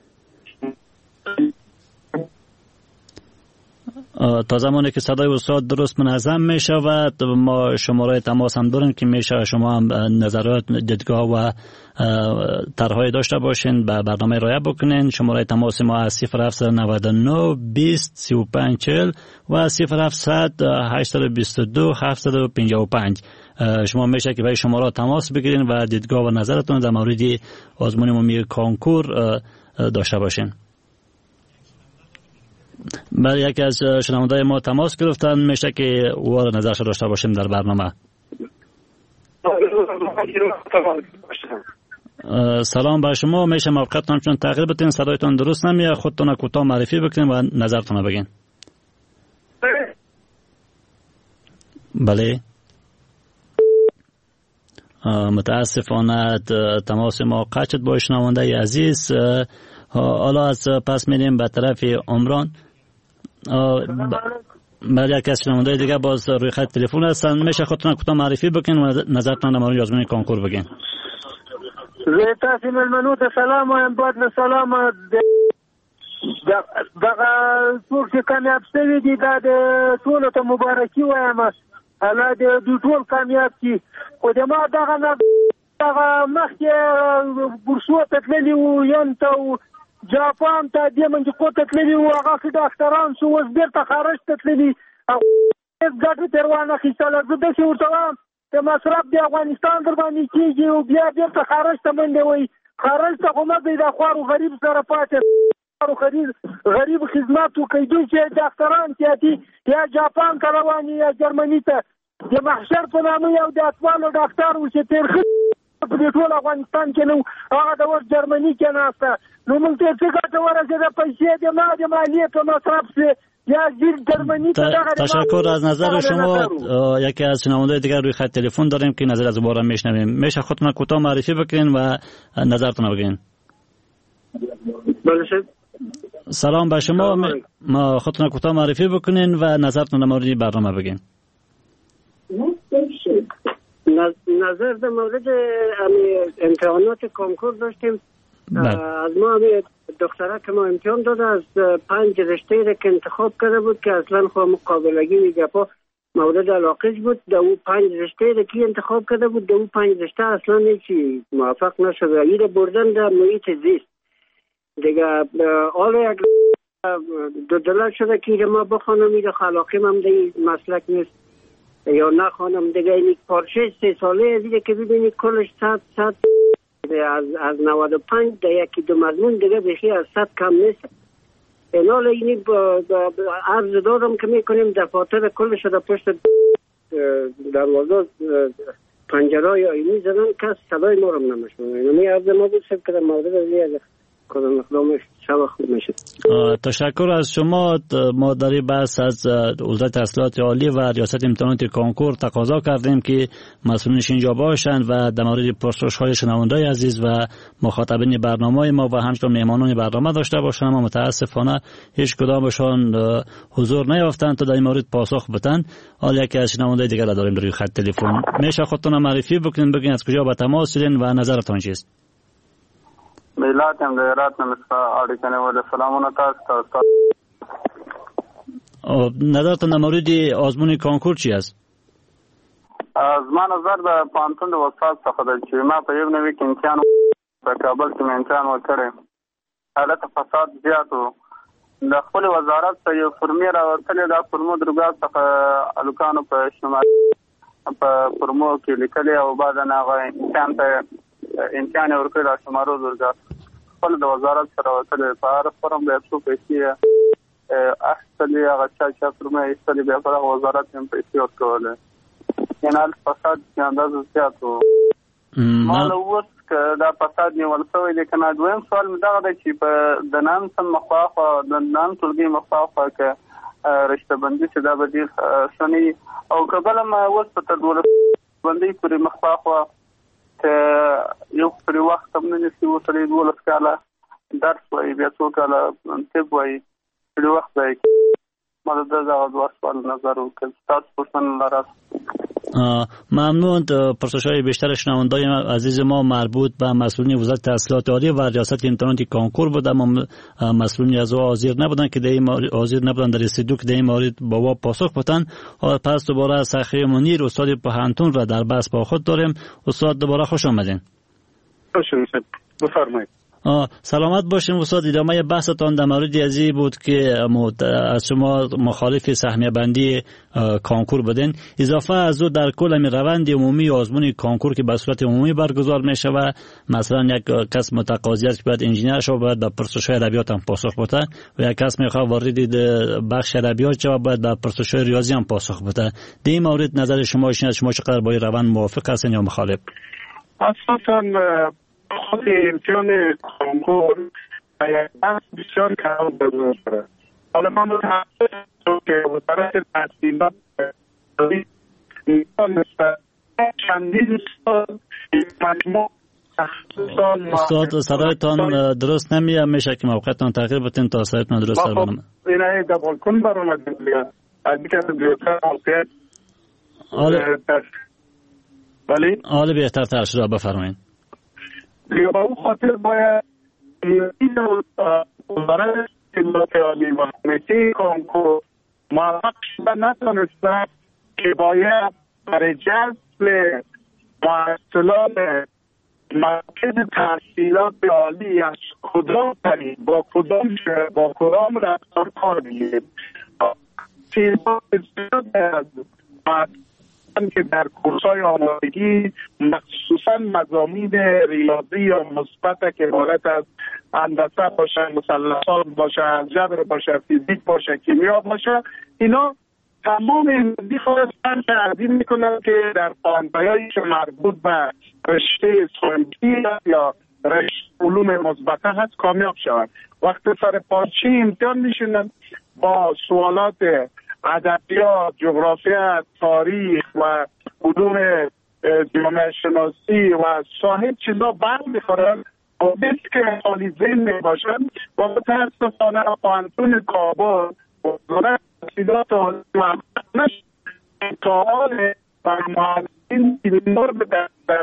S4: تا زمانی که صدای استاد درست منظم می شود ما شماره تماس هم داریم که میشه شما هم نظرات، دیدگاه و طرحهای داشته باشین، به برنامه رعایت بکنین. شماره تماس ما از صفر هفت نود و نه بیست سی و پنج چهل و صفر هفت هشت دو دو هفت پنج پنج. شما میشه که به شماره تماس بگیرین و دیدگاه و نظرتون در مورد آزمون عمومی کنکور داشته باشین. برای یکی از شنوندای ما تماس گرفتن، میشه که او را نظرش داشته باشیم در برنامه. سلام بر شما، میشه موقعتان چون تغییر بدین، صدایتان درست نمیاد، خودتون کوتاه معرفی بکنین و نظرتون بگین. بله متاسفانه تماس ما قطع شد با شنونده عزیز. حالا از پس میریم به طرف عمران. برای یک از شنونده دیگه باز روی خط تلفن هستن، میشه خودتون کوتاه معرفی بکنین و نظرتون در مورد آزمون کنکور بگین.
S9: زه تاسو ملمنو ته سلام وایم، بعد له سلامه دغه څوک چې کامیاب شوي دي دا د ټولو ته مبارکي وایم، الله دې دوی ټول کامیاب کړي. خو د ما دغه نه دغه مخکې بورسو ته تللي وو، ین ته جاپان ته دې منطقو ته تللي وو، هغه ښه ډاکټران شو، اوس بېرته خارج ته تللي، هېڅ ګټه ترې وانه اخیستله. زه داسې ورته وایم د مصرف د افغانستان در باندې کېږي او بیا بېرته خارج ته منډې وایي. خارج ته خو مه ځئ، د خوارو غریب سره پاتې خوارو غریب خدمت وکړئ. دوی چې ډاکټران سیاسي یا جاپان ته روان یا جرمني ته د محشر په نامه یو د اطفالو ډاکټر و چې تېر ښه په دې ټول افغانستان کې نه و، هغه د اوس جرمنی کې ناسته. نو موږ ته څه ګټه ورسېده؟ پیسې د ما د مالیې په مصرف شوې.
S4: تشکر از نظر شما. یکی از شنونده‌های دیگر روی خط تلفن داریم که نظر از او باره میشنویم. میشه خودتون کوتاه معرفی بکنین و نظرتون بگین. سلام به شما، ما خودتون کوتاه معرفی بکنین و نظرتون در مورد برنامه بگین.
S10: نظر در مورد امتحانات کنکور داشتیم. از ما همه دختره که ما امتحان داده از پنج رشته را که انتخاب کرده بود که اصلا خواه مقابلگی و گپا مورد علاقش بود، در او پنج رشته را که انتخاب کرده بود در او پنج رشته اصلا نیچی موفق نشده. این را بردن در محیط زیست دیگه. حالا یک دو دلت شده که این ما بخوانم، این خلاقیم هم در مسلک نیست یا نخوانم دیگه. این پارچه سه ساله از این که ببینید کلش صد صد از از نود و پنج در یکی دو مضمون دیگه بخی از صد کم نیست. اینال اینی با عرض دادم که میکنیم دفاتر کلش در پشت در واقع پنجره یا اینی زدن کس صدای ما رو نمیشنوه. اینمی عرض ما بود سب که در مورد از کدام اقدامش شب خوب میشه.
S4: تشکر از شما. ما در این بحث از وزارت تحصیلات عالی و ریاست امتحانات کنکور تقاضا کردیم که مسئولینش اینجا باشند و در مورد پرسش‌های شنونده‌های عزیز و مخاطبین برنامه ما و همچنین مهمانان برنامه داشته باشند. اما متاسفانه هیچ کدامشان حضور نیافتند تا در این مورد پاسخ بدن. حالا یکی از شنونده‌های دیگر را داریم روی خط تلفن. میشه خودتون معرفی بکنین، بگین از کجا به تماس شدین و نظرتون چیست؟
S11: میلاد هم دیرات نمستا آڑی کنه ولی سلامونه تاسو ته.
S4: نظرتون در مورد آزمون کنکور چی است؟
S11: از ما نظر د پانتون د وسات څخه د چې ما په یو نوې کې امتحان په کابل کې امتحان وکړم، حالت فساد زیات و. د خپل وزارت ته یو فرمې راوړل، دا فرمو درګه څخه الکانو په شمال په فرمو کې لیکلي او بعد نه غوښتل امتحان ته امتحان ورکړل شمارو درګه خپل د وزارت سره وکړل. په هر فرم به څو پیسې اخلي، هغه چې فرمه ایستلې به په وزارت هم پیسې ورکول. کنال فساد چې انداز زیات و. مال اوس که دا فساد نیول شوی دی کنه. دویم سوال مې دغه دی چې په د نام سم مخواخوا د نام ټولګي مخواخوا که رشته بندي چې دا به ډېر سنی او که بله ما اوس په تر دولس بندۍ پورې مخواخوا که یو پرې وخت هم نه نیسي، ورسره دولس کاله درس وایي، بیا څو کاله طب وایي، پرې وخت ضایع کوي. ما د دغه دوه سوال نظر وکړ. تاسو پوښتنه لراست؟
S4: ممنون. پرسش‌های بیشتر شنونده‌های عزیز ما مربوط به مسئولین وزارت تحصیلات عالی و ریاست امتحانات کنکور بود، اما مسئولین از او حاضر نبودن که در این حاضر نبودن در استودیو که در این مورد با ما پاسخ بدن. پس دوباره سخی منیر استاد پوهنتون را در بحث با خود داریم. استاد دوباره خوش آمدین.
S8: خوش آمدید. بفرمایید.
S4: سلامت باشین استاد. ادامه بحثتان در مورد ازی بود که از شما مخالف سهمیه بندی کانکور بودین. اضافه از او در کل می روند عمومی آزمون کانکور که به صورت عمومی برگزار می شود، مثلا یک کس متقاضی است که باید انجینر شود، باید به پرسش‌های ادبیات هم پاسخ بده، و یک کس میخواد وارد بخش ادبیات شود، باید به پرسش‌های ریاضی هم پاسخ بده. در این مورد نظر شما چیه؟ شما چقدر با این روند موافق هستین یا مخالف؟
S8: اساساً خود امتحان کانکور یک بحث بسیار کلان بزرگ داره. حالا ما متاسفم که وزارت تحصیلات چندین سال مجموع
S4: استاد صدایتان درست نمیاد، میشه که موقعتان تغییر بدین تا صدایتان درست سر بنامه.
S8: اینه در بالکن برآمد دیگه از اینکه دیگه موقعیت ولی
S4: حالا بهتر تر شده. بفرمایید.
S8: دیگه با اون خاطر باید این وزارت اطلاعات عالی و کمیته کانکور موفق شده نتونسته که باید برای جذب محصلان مرکز تحصیلات عالی از کدام طریق با کدام با کدام رفتار کار بگیریم. تعداد زیاد از که در کورس‌های آمادگی مخصوصا مضامین ریاضی یا مثبت که عبارت از هندسه باشه، مثلثات باشه، الجبر باشه، فیزیک باشه، کیمیا باشه، اینا تمام این خواستن تقدیم میکنن که در پانتهایی که مربوط به رشته ساینسی یا رشته علوم مثبته هست کامیاب شوند. وقتی سر پارچه امتحان میشونن با سوالات ادبیات، جغرافیا، تاریخ و علوم جامعه شناسی و صاحب چیزا بر میخورن و بیست که حالی ذهن میباشن و متاسفانه پانتون کابل وزارت تحصیلات عالی و امتحان بر معلمین بیمار به در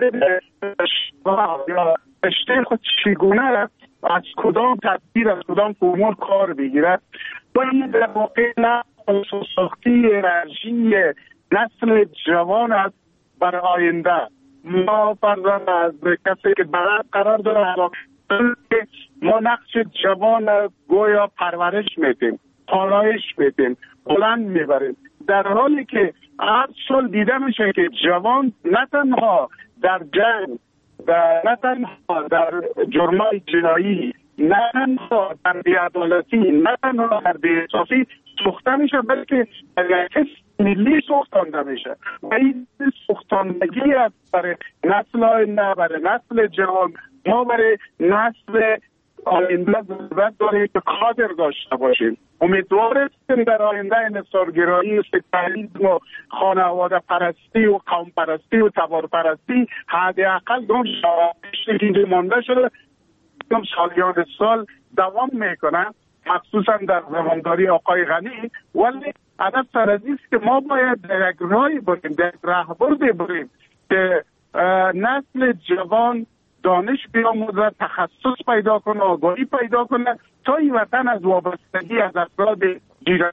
S8: یا رشته خود چگونه از کدام تدبیر از کدام فرمول کار بگیرد و این در واقع نه ساختی انرژی نسل جوان است برای آینده. ما فرضاً از کسی که برای قرار داره که ما نقش جوان گویا پرورش میدیم، پالایش میدیم، بلند میبریم، در حالی که هر سال دیده میشه که جوان نه تنها در جنگ و نه تنها در جرمای جنایی، نه تنها در بی‌عدالتی، نه تنها در بی‌انصافی سوخته میشه، بلکه در یک ملی سوختانده میشه و این سوختاندگی است برای نسل آینده، برای نسل جوان. ما برای نسل آینده ضرورت داریم که کادر داشته باشیم. امیدوار هستیم در آینده انحصارگرایی، سکتاریسم و خانواده پرستی و قوم پرستی و تبار پرستی حداقل دو شاید مانده شده سالیان سال دوام میکنن، مخصوصا در زمانداری آقای غنی. ولی هدف سرازی است که ما باید در یک راهی بریم، در یک راهبردی بریم که نسل جوان دانش بیاموزه، تخصص پیدا کنه، آگاهی پیدا کنه تا این وطن از وابستگی از افراد جیران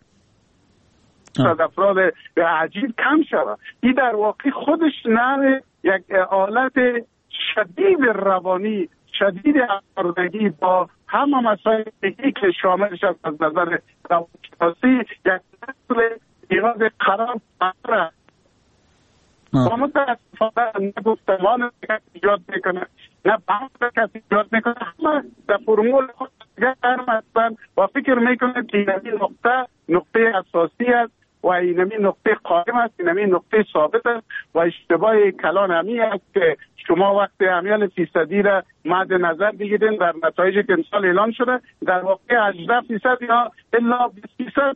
S8: از افراد عجیب کم شود. این در واقع خودش نه یک حالت شدید روانی، شدید افسردگی با همه مسائلی که شاملش است از نظر روانشناسی یک نسل نیاز قرار بره. با متاسفانه نه گفتمان کسی ایجاد میکنه، نه بحث کسی ایجاد میکنه، همه در فرمول خود دیگه قرم هستن و فکر میکنه که اینمی نقطه نقطه اساسی است و اینمی نقطه قائم است، اینمی نقطه ثابت است و اشتباه کلان همی است که شما وقت امیال فیصدی را مد نظر بگیرین در نتایجی که امسال اعلان شده، در واقع هجده فیصد یا الا بیست فیصد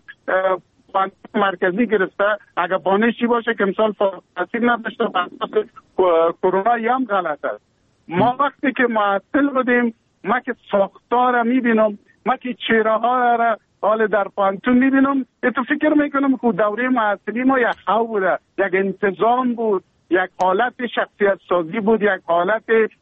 S8: مرکزی گرفته. اگر بانشی باشه که امسال تاثیر نداشته بر اساس کرونا هم غلط است. ما وقتی که معطل بودیم، ما که ساختار را میبینم، ما که چهره ها را حال در پانتون میبینم، تو فکر میکنم که دوره معطلی ما یک خو بوده، یک انتظام بود، یک حالت شخصیت سازی بود، یک حالت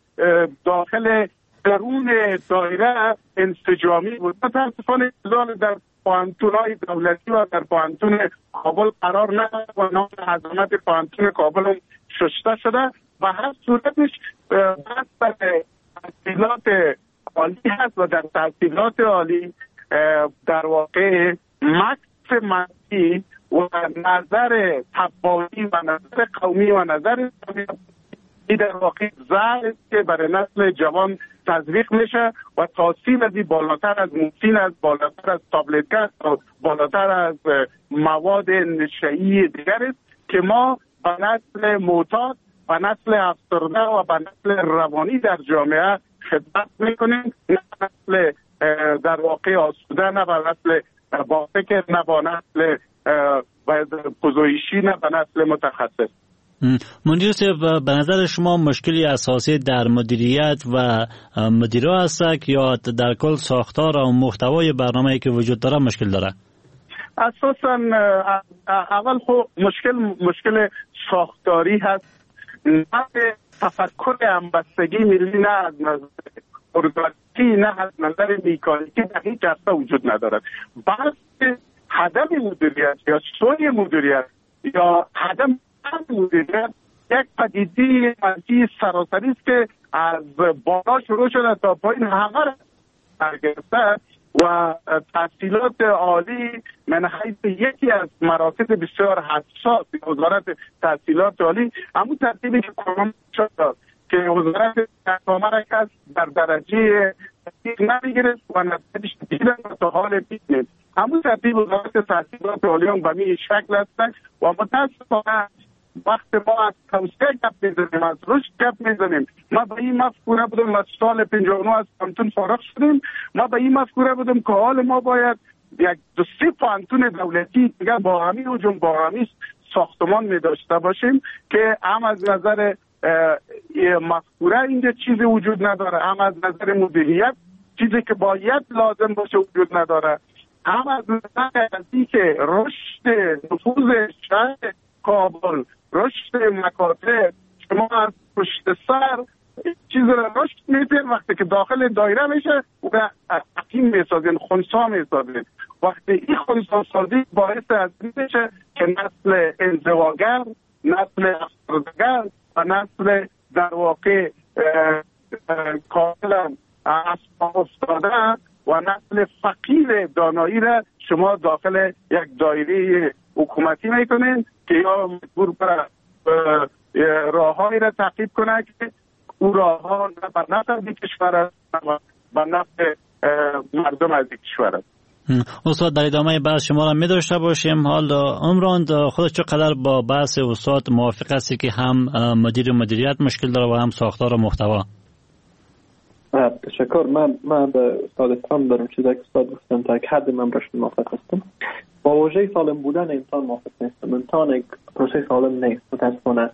S8: داخل درون دایره انسجامی بود. متاسفانه در پانتونای دولتی و در پانتون کابل قرار نداره و نام عظمت پانتون کابل هم شسته شده و هر صورتش بحث تحصیلات عالی هست و در تحصیلات عالی در واقع مکس منفی و نظر تبایی و نظر قومی و نظر این در واقع زهر که برای نسل جوان تزریق میشه و تاثیر از این بالاتر از موسین است، بالاتر از تابلت است، بالاتر از مواد نشئی دیگر است که ما به نسل معتاد و نسل افسرده و به نسل روانی در جامعه خدمت میکنیم، نه نسل در واقع آسوده، نه به نسل با فکر، نه با نسل پزشکی، نه به نسل متخصص.
S4: مدیر صاحب، به نظر شما مشکلی اساسی در مدیریت و مدیرا است یا در کل ساختار و محتوای برنامه‌ای که وجود داره مشکل داره؟
S8: اساساً اول خب مشکل مشکل ساختاری هست، نه تفکر همبستگی ملی، نه از نظر ارگانیکی، نه از نظر میکانیکی در هیچ جسته وجود ندارد. بحث هدف مدیریت یا سوی مدیریت یا هدف مدیریت یک پدیده منفی سراسری است که از بالا شروع شده تا پایین همه را برگرفته و تحصیلات عالی من حیث یکی از مراکز بسیار حساس وزارت تحصیلات عالی همون ترتیبی که قرآن شد که وزارت تحصیلات را در درجه نمیگیرد و نتیجهش دیدن تا حال بیدید همون ترتیب وزارت تحصیلات عالی هم به می شکل هستن و متاسفانه وقت ما از توسعه گپ میزنیم، از رشد گپ میزنیم. ما به این مفکوره بودیم از سال پنجاه و نه از پانتون فارغ شدیم، ما به این مفکوره بودیم که حال ما باید یک دو سه پانتون دولتی دیگه با همی حجم با همی ساختمان می داشته باشیم که هم از نظر مفکوره اینجا چیزی وجود نداره، هم از نظر مدیریت چیزی که باید لازم باشه وجود نداره، هم از نظر ازی که رشد نفوذ شهر کابل، رشد مکاتب شما از پشت سر چیز را رشد میدین وقتی که داخل دایره میشه و عقیم میسازین، خونسا میسازین. وقتی این خونسا سازی باعث از میشه که نسل انزواگر، نسل افسردگر و نسل در واقع کاملا اسباب افتاده و نسل فقیر دانایی را شما داخل یک دایره حکومتی میکنین که یا مجبور بر راههایی را تعقیب کنه که او راهها نه بر نفع کشور است نه بر نفع مردم از کشور است.
S4: استاد در ادامه بحث شما را می داشته باشیم. حال عمران خود چقدر با بحث استاد موافق هستی که هم مدیر مدیریت مشکل داره و هم ساختار و محتوا؟
S6: تشکر. من من به استاد اتهام دارم چیزی که استاد گفتم تا یک حد من برش موافق هستم. با واژه سالم بودن انسان موافق نیستم. انسان یک پروسه سالم نیست متاسفانه.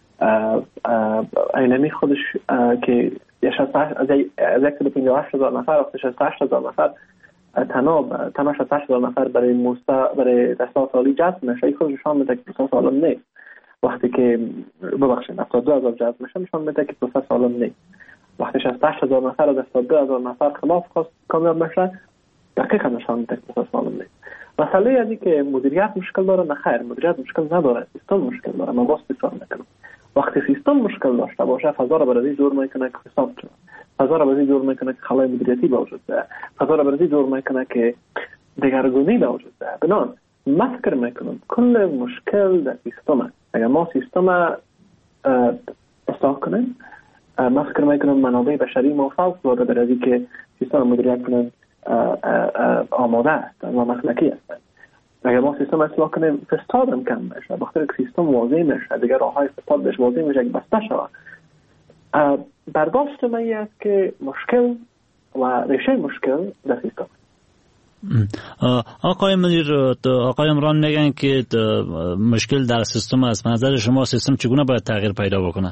S6: اینمی خودش که از یک کل پنجاه و هشت هزار نفر و شصت و هشت هزار نفر تنها تنها شصت و هشت هزار نفر برای مستا برای تحصیلات عالی جذب میشه، خودش نشان میده که پروسه سالم نیست. وقتی که ببخشید هفتاد و دو هزار جذب میشه نشان میده که پروسه سالم نیست. وقتی شصت و هشت هزار نفر از هفتاد و دو هزار نفر خلاف خواست کامیاب میشه دقیقا نشان میده که پروسه سالم نیست. مسئله ازی که مدیریت مشکل داره، نه خیر، مدیریت مشکل نداره، سیستم مشکل داره. من باز تکرار میکنم وقتی سیستم مشکل داشته باشه فضا را برای جور میکنه که حساب کنه، فضا را برای جور میکنه که خلای مدیریتی به وجود بیاد، فضا را برای جور میکنه که دگرگونی به وجود بیاد. بنان من فکر میکنم کل مشکل در سیستم است. اگر ما سیستم اصلاح کنیم، من فکر میکنم منابع بشری ما فوق العاده برای که سیستم مدیریت کنن آماده است و مسلکی است. اگر ما سیستم اصلاح کنیم فساد هم کم میشه، بخاطر که سیستم واضح میشه، دیگر راههای فساد بهش واضح میشه که بسته شود. برداشت من است که مشکل و ریشه مشکل در سیستم.
S4: آقای مدیر، آقای عمران میگن که مشکل در سیستم است. نظر شما سیستم چگونه باید تغییر پیدا بکنه؟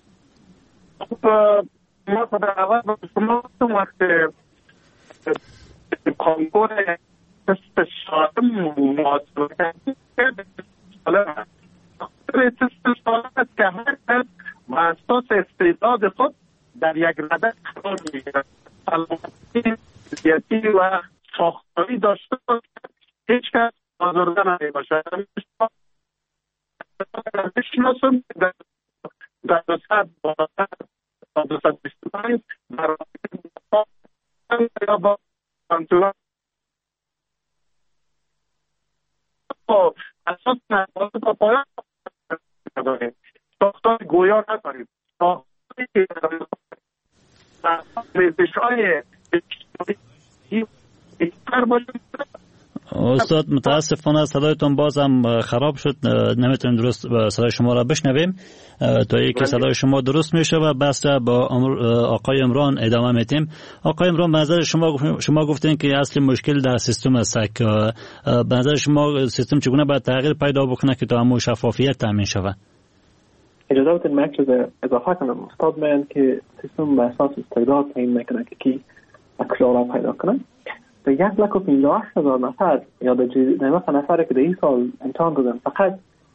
S8: ما خود اول با شما وقت کنکور تست سالم محاسبه کردیم تست سالم است که هر کس با اساس استعداد خود در یک رده قرار میگیرد، سلامتی سیاسی و ساختاری داشته باشه، هیچ کس آزرده نمی باشد. بشناسم در در دوست بالاتر دوست بیست و پنج در یا با پانتون اساس نظارت با پایان نداریم، ساختار گویا نداریم، ساختاری که ریزش های بیشتر باشه.
S4: استاد متاسفانه صدایتون باز هم خراب شد، نمیتونیم درست صدای شما را بشنویم. تا اینکه صدای شما درست میشه و بحث با آقای عمران ادامه میتیم. آقای عمران، به نظر شما شما گفتین که اصل مشکل در سیستم است. به نظر شما سیستم چگونه باید تغییر پیدا بکنه که تا همون شفافیت تامین شود؟
S6: اجازه بدید من چیز اضافه کنم. استاد میگن که سیستم به اساس استعداد تعیین میکنه که کی اکثر پیدا کنه. به یک لک و پنجاه و هشت هزار نفر یا به مثلا نفر که در این سال امتحان دادن فقط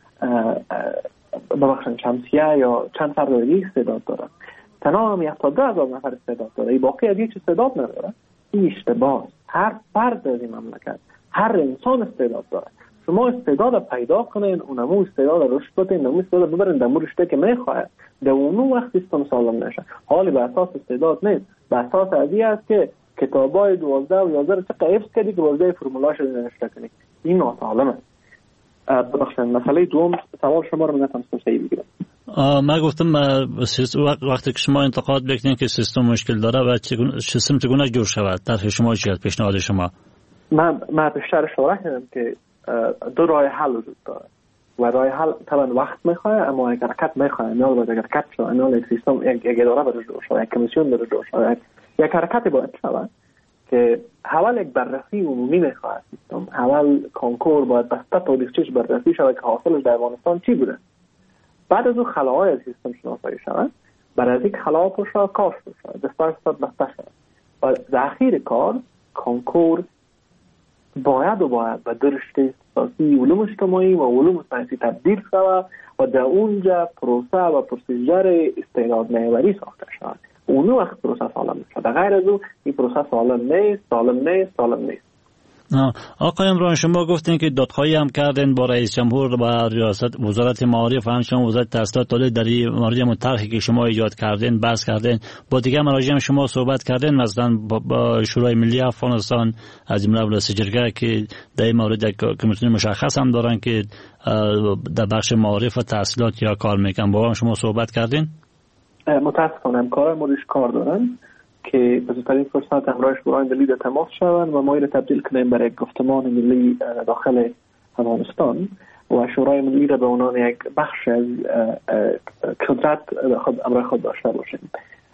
S6: ببخشن شمسیه یا چند فرد دیگه استعداد دارن، تنها هم یک تا ده هزار نفر استعداد داره، این باقی از هیچ استعداد نداره. این اشتباه. هر فرد از این مملکت، هر انسان استعداد داره. شما استعداد پیدا کنین، اونمو استعداد رشد بدین، اونمو استعداد ببرین در رشته که میخواد، در اونو وقت سیستم سالم نشه. حالی به اساس استعداد نیست، به اساس ازی است که کتابای دوازده و یازده چقدر حفظ کردی که دوازده فرمولاش رو نوشته کنی. این ناسالمه. ببخشید مسئله دوم سوال شما رو نتونستم صحیح بگیرم.
S4: من گفتم وقتی که شما انتقاد بکنید که سیستم مشکل داره و سیستم چگونه جور شود، طرح شما چیه، پیشنهاد شما؟
S6: من من بیشتر اشاره کردم که دو راه حل وجود داره و راه حل طبعا وقت میخواد، اما یک حرکت میخواد. نه باید یک حرکت شد، نه یک سیستم یک اداره برای جور شد، یک کمیسیون برای جور شد، یک حرکتی باید شود که اول یک بررسی عمومی میخواد سیستم. اول کنکور باید بسته تاریخچه‌اش بررسی شود که حاصلش در افغانستان چی بوده. بعد از اون خلاهای از سیستم شناسایی شود، بعد از یک خلاها پشت کار شود، دستار صد بسته شود و در اخیر کار کنکور باید و باید به دو رشته اختصاصی علوم اجتماعی و علوم ساینسی تبدیل شود و در اونجا پروسه و پروسیجر استعداد محوری ساخته شود. اون وقت پروسه سالم میشه. در غیر از اون این پروسه سالم نیست، سالم نیست، سالم نیست.
S4: آقای عمران، شما گفتین که دادخواهی هم کردین با رئیس جمهور و ریاست وزارت معارف و همچنین وزارت تحصیلات عالی در این مورد طرحی که شما ایجاد کردین بحث کردین. با دیگه مراجع هم شما صحبت کردین، مثلا با شورای ملی افغانستان از جمله رئیس جرگه که در این مورد کمیسیون مشخص هم دارن که در بخش معارف و تحصیلات یا کار میکنن، با هم شما صحبت کردین؟
S6: متاسفانه همکارای مورش کار دارن که به زودترین فرصت همراه شورای ملی در تماس شوند و ما این تبدیل کنیم برای گفتمان ملی داخل افغانستان و شورای ملی را به عنوان یک بخش از قدرت خود همراه خود داشته باشیم.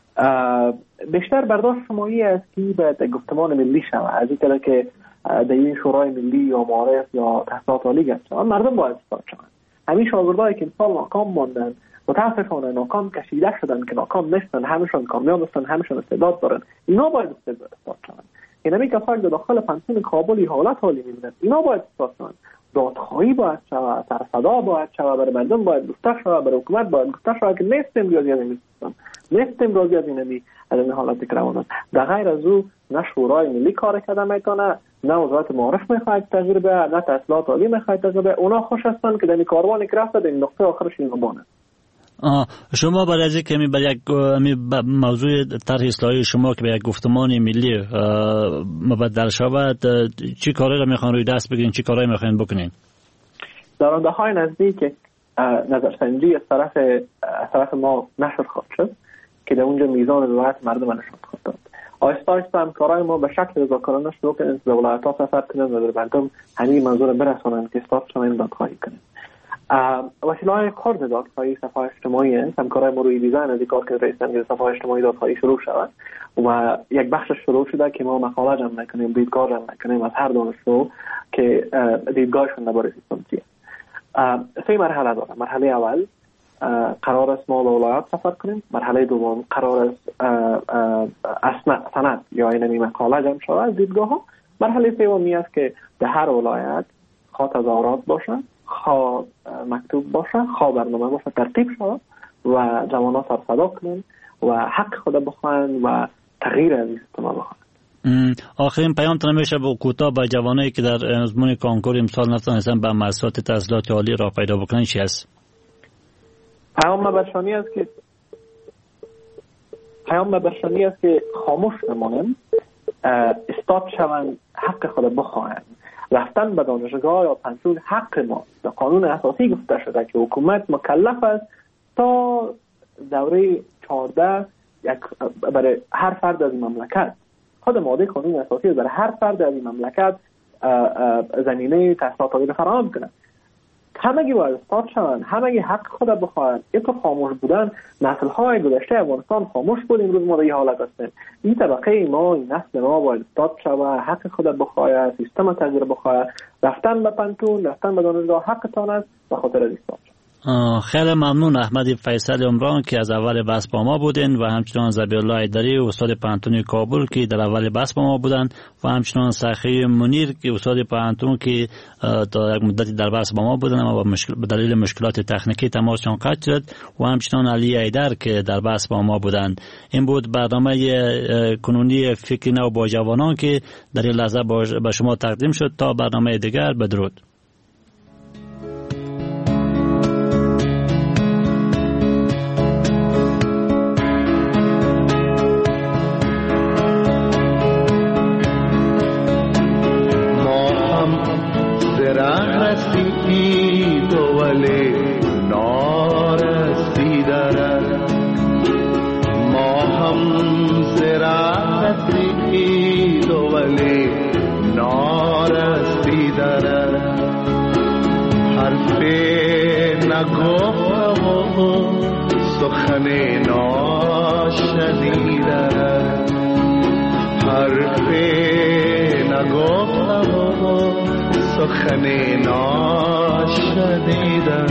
S6: بیشتر برداشت شمایی است که باید گفتمان ملی شود، از این طرح که در این شورای ملی یا معارف یا تحصیلات عالی گشت شوند، مردم باید استفاده شوند. همین شاگردایی که امسال ناکام ماندن متاسفانه ناکام کشیده شدن که ناکام نیستن، همشون کامیاب هستن، همشون استعداد دارن، اینا باید استفاده کنن. این همی کسایی که داخل پنسیون کابل حالت حالی میبینن، اینا باید استفاده کنن. دادخواهی باید شود، سرصدا باید شود، برای مردم باید گفته شود، برای حکومت باید گفته شود که نیستیم راضی از این سیستم، نیستیم راضی از این از این حالت که روانه. در غیر از او نه شورای ملی کار کرده میتونه، نه وزارت معارف میخواد تجربه، نه تحصیلات عالی میخواد تجربه. اونا خوش هستن که در این کاروانی که رفته در این نقطه آخرش این بانه.
S4: شما برای از اینکه به یک موضوع طرح اصلاحی شما که به یک گفتمان ملی مبدل شود، چی کاری را میخوان روی دست بگیرین، چی کاری میخوان بکنین؟
S6: در آینده های نزدیک نظرسنجی از طرف از طرف ما نشر خواهد شد که در اونجا میزان رضایت مردم نشان خواهد داد. آهسته آهسته همکارای ما به شکل رضاکارانه شروع کنند که ولایت‌ها سفر کنند و در مردم همین منظور برسانند که استاد شما دادخواهی کنند. وسیله‌های خرد دادخواهی صفحه اجتماعی هست. همکارای ما روی دیزاین از کار که رئیس جمهور صفحه اجتماعی دادخواهی شروع شود و یک بخش شروع شده که ما مقاله جمع می‌کنیم، دیدگاه جمع می‌کنیم از هر دانشجو که دیدگاهشون درباره سیستم چیه. سه مرحله داره. مرحله اول قرار است ما به ولایت سفر کنیم. مرحله دوم قرار است اسناد سند یا اینمی مقاله جمع شود از دیدگاه‌ها. مرحله سومی است که در هر ولایت خواهد تظاهرات باشه، خواه مکتوب باشه، خواه برنامه باشه، ترتیب شود و جوانان سر صدا کنن و حق خود بخواهند و تغییر از این سیستم بخواهند.
S4: آخرین پیامتون میشه با کوتاه به جوانایی که در آزمون کنکور امسال نتونستن به مؤسسات تحصیلات عالی را پیدا بکنن چی است؟
S6: پیام برشانی است که پیام برشانی است که خاموش نمانیم استاد شوند، حق خود بخواهند. رفتن به دانشگاه یا پانتون حق ما. در قانون اساسی گفته شده که حکومت مکلف است تا دوره چهارده یک برای هر فرد از این مملکت، خود ماده قانون اساسی برای هر فرد از این مملکت زمینه تحصیلات عالی فراهم کنه. همگی باید استاد شوند، همگی حق خود بخواهند. این تو خاموش بودن، نسل های گذشته افغانستان خاموش بود، امروز ما در این حالت هستیم. این طبقه ما، این نسل ما باید استاد شود، حق خود بخواهد، سیستم تغییر بخواهد. رفتن به پانتون، رفتن به دانشگاه حقتان است، به خاطر استاد.
S4: خیلی ممنون احمد فیصل عمران که از اول بحث با ما بودین و همچنان ذبیح الله ایدری استاد پانتون کابل که در اول بحث با ما بودن و همچنان سخی منیر که استاد پانتون که تا یک مدتی در بحث با ما بودن اما به دلیل مشکلات تکنیکی تماسشان قطع شد و همچنان علی ایدر که در بحث با ما بودن. این بود برنامه کنونی فکر نو با جوانان که در این لحظه به شما تقدیم شد. تا برنامه دیگر، بدرود.
S12: سخن ناشنیده حرف نگفتم و سخن ناشنیده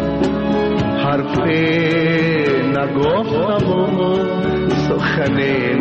S12: نگفتم و سخن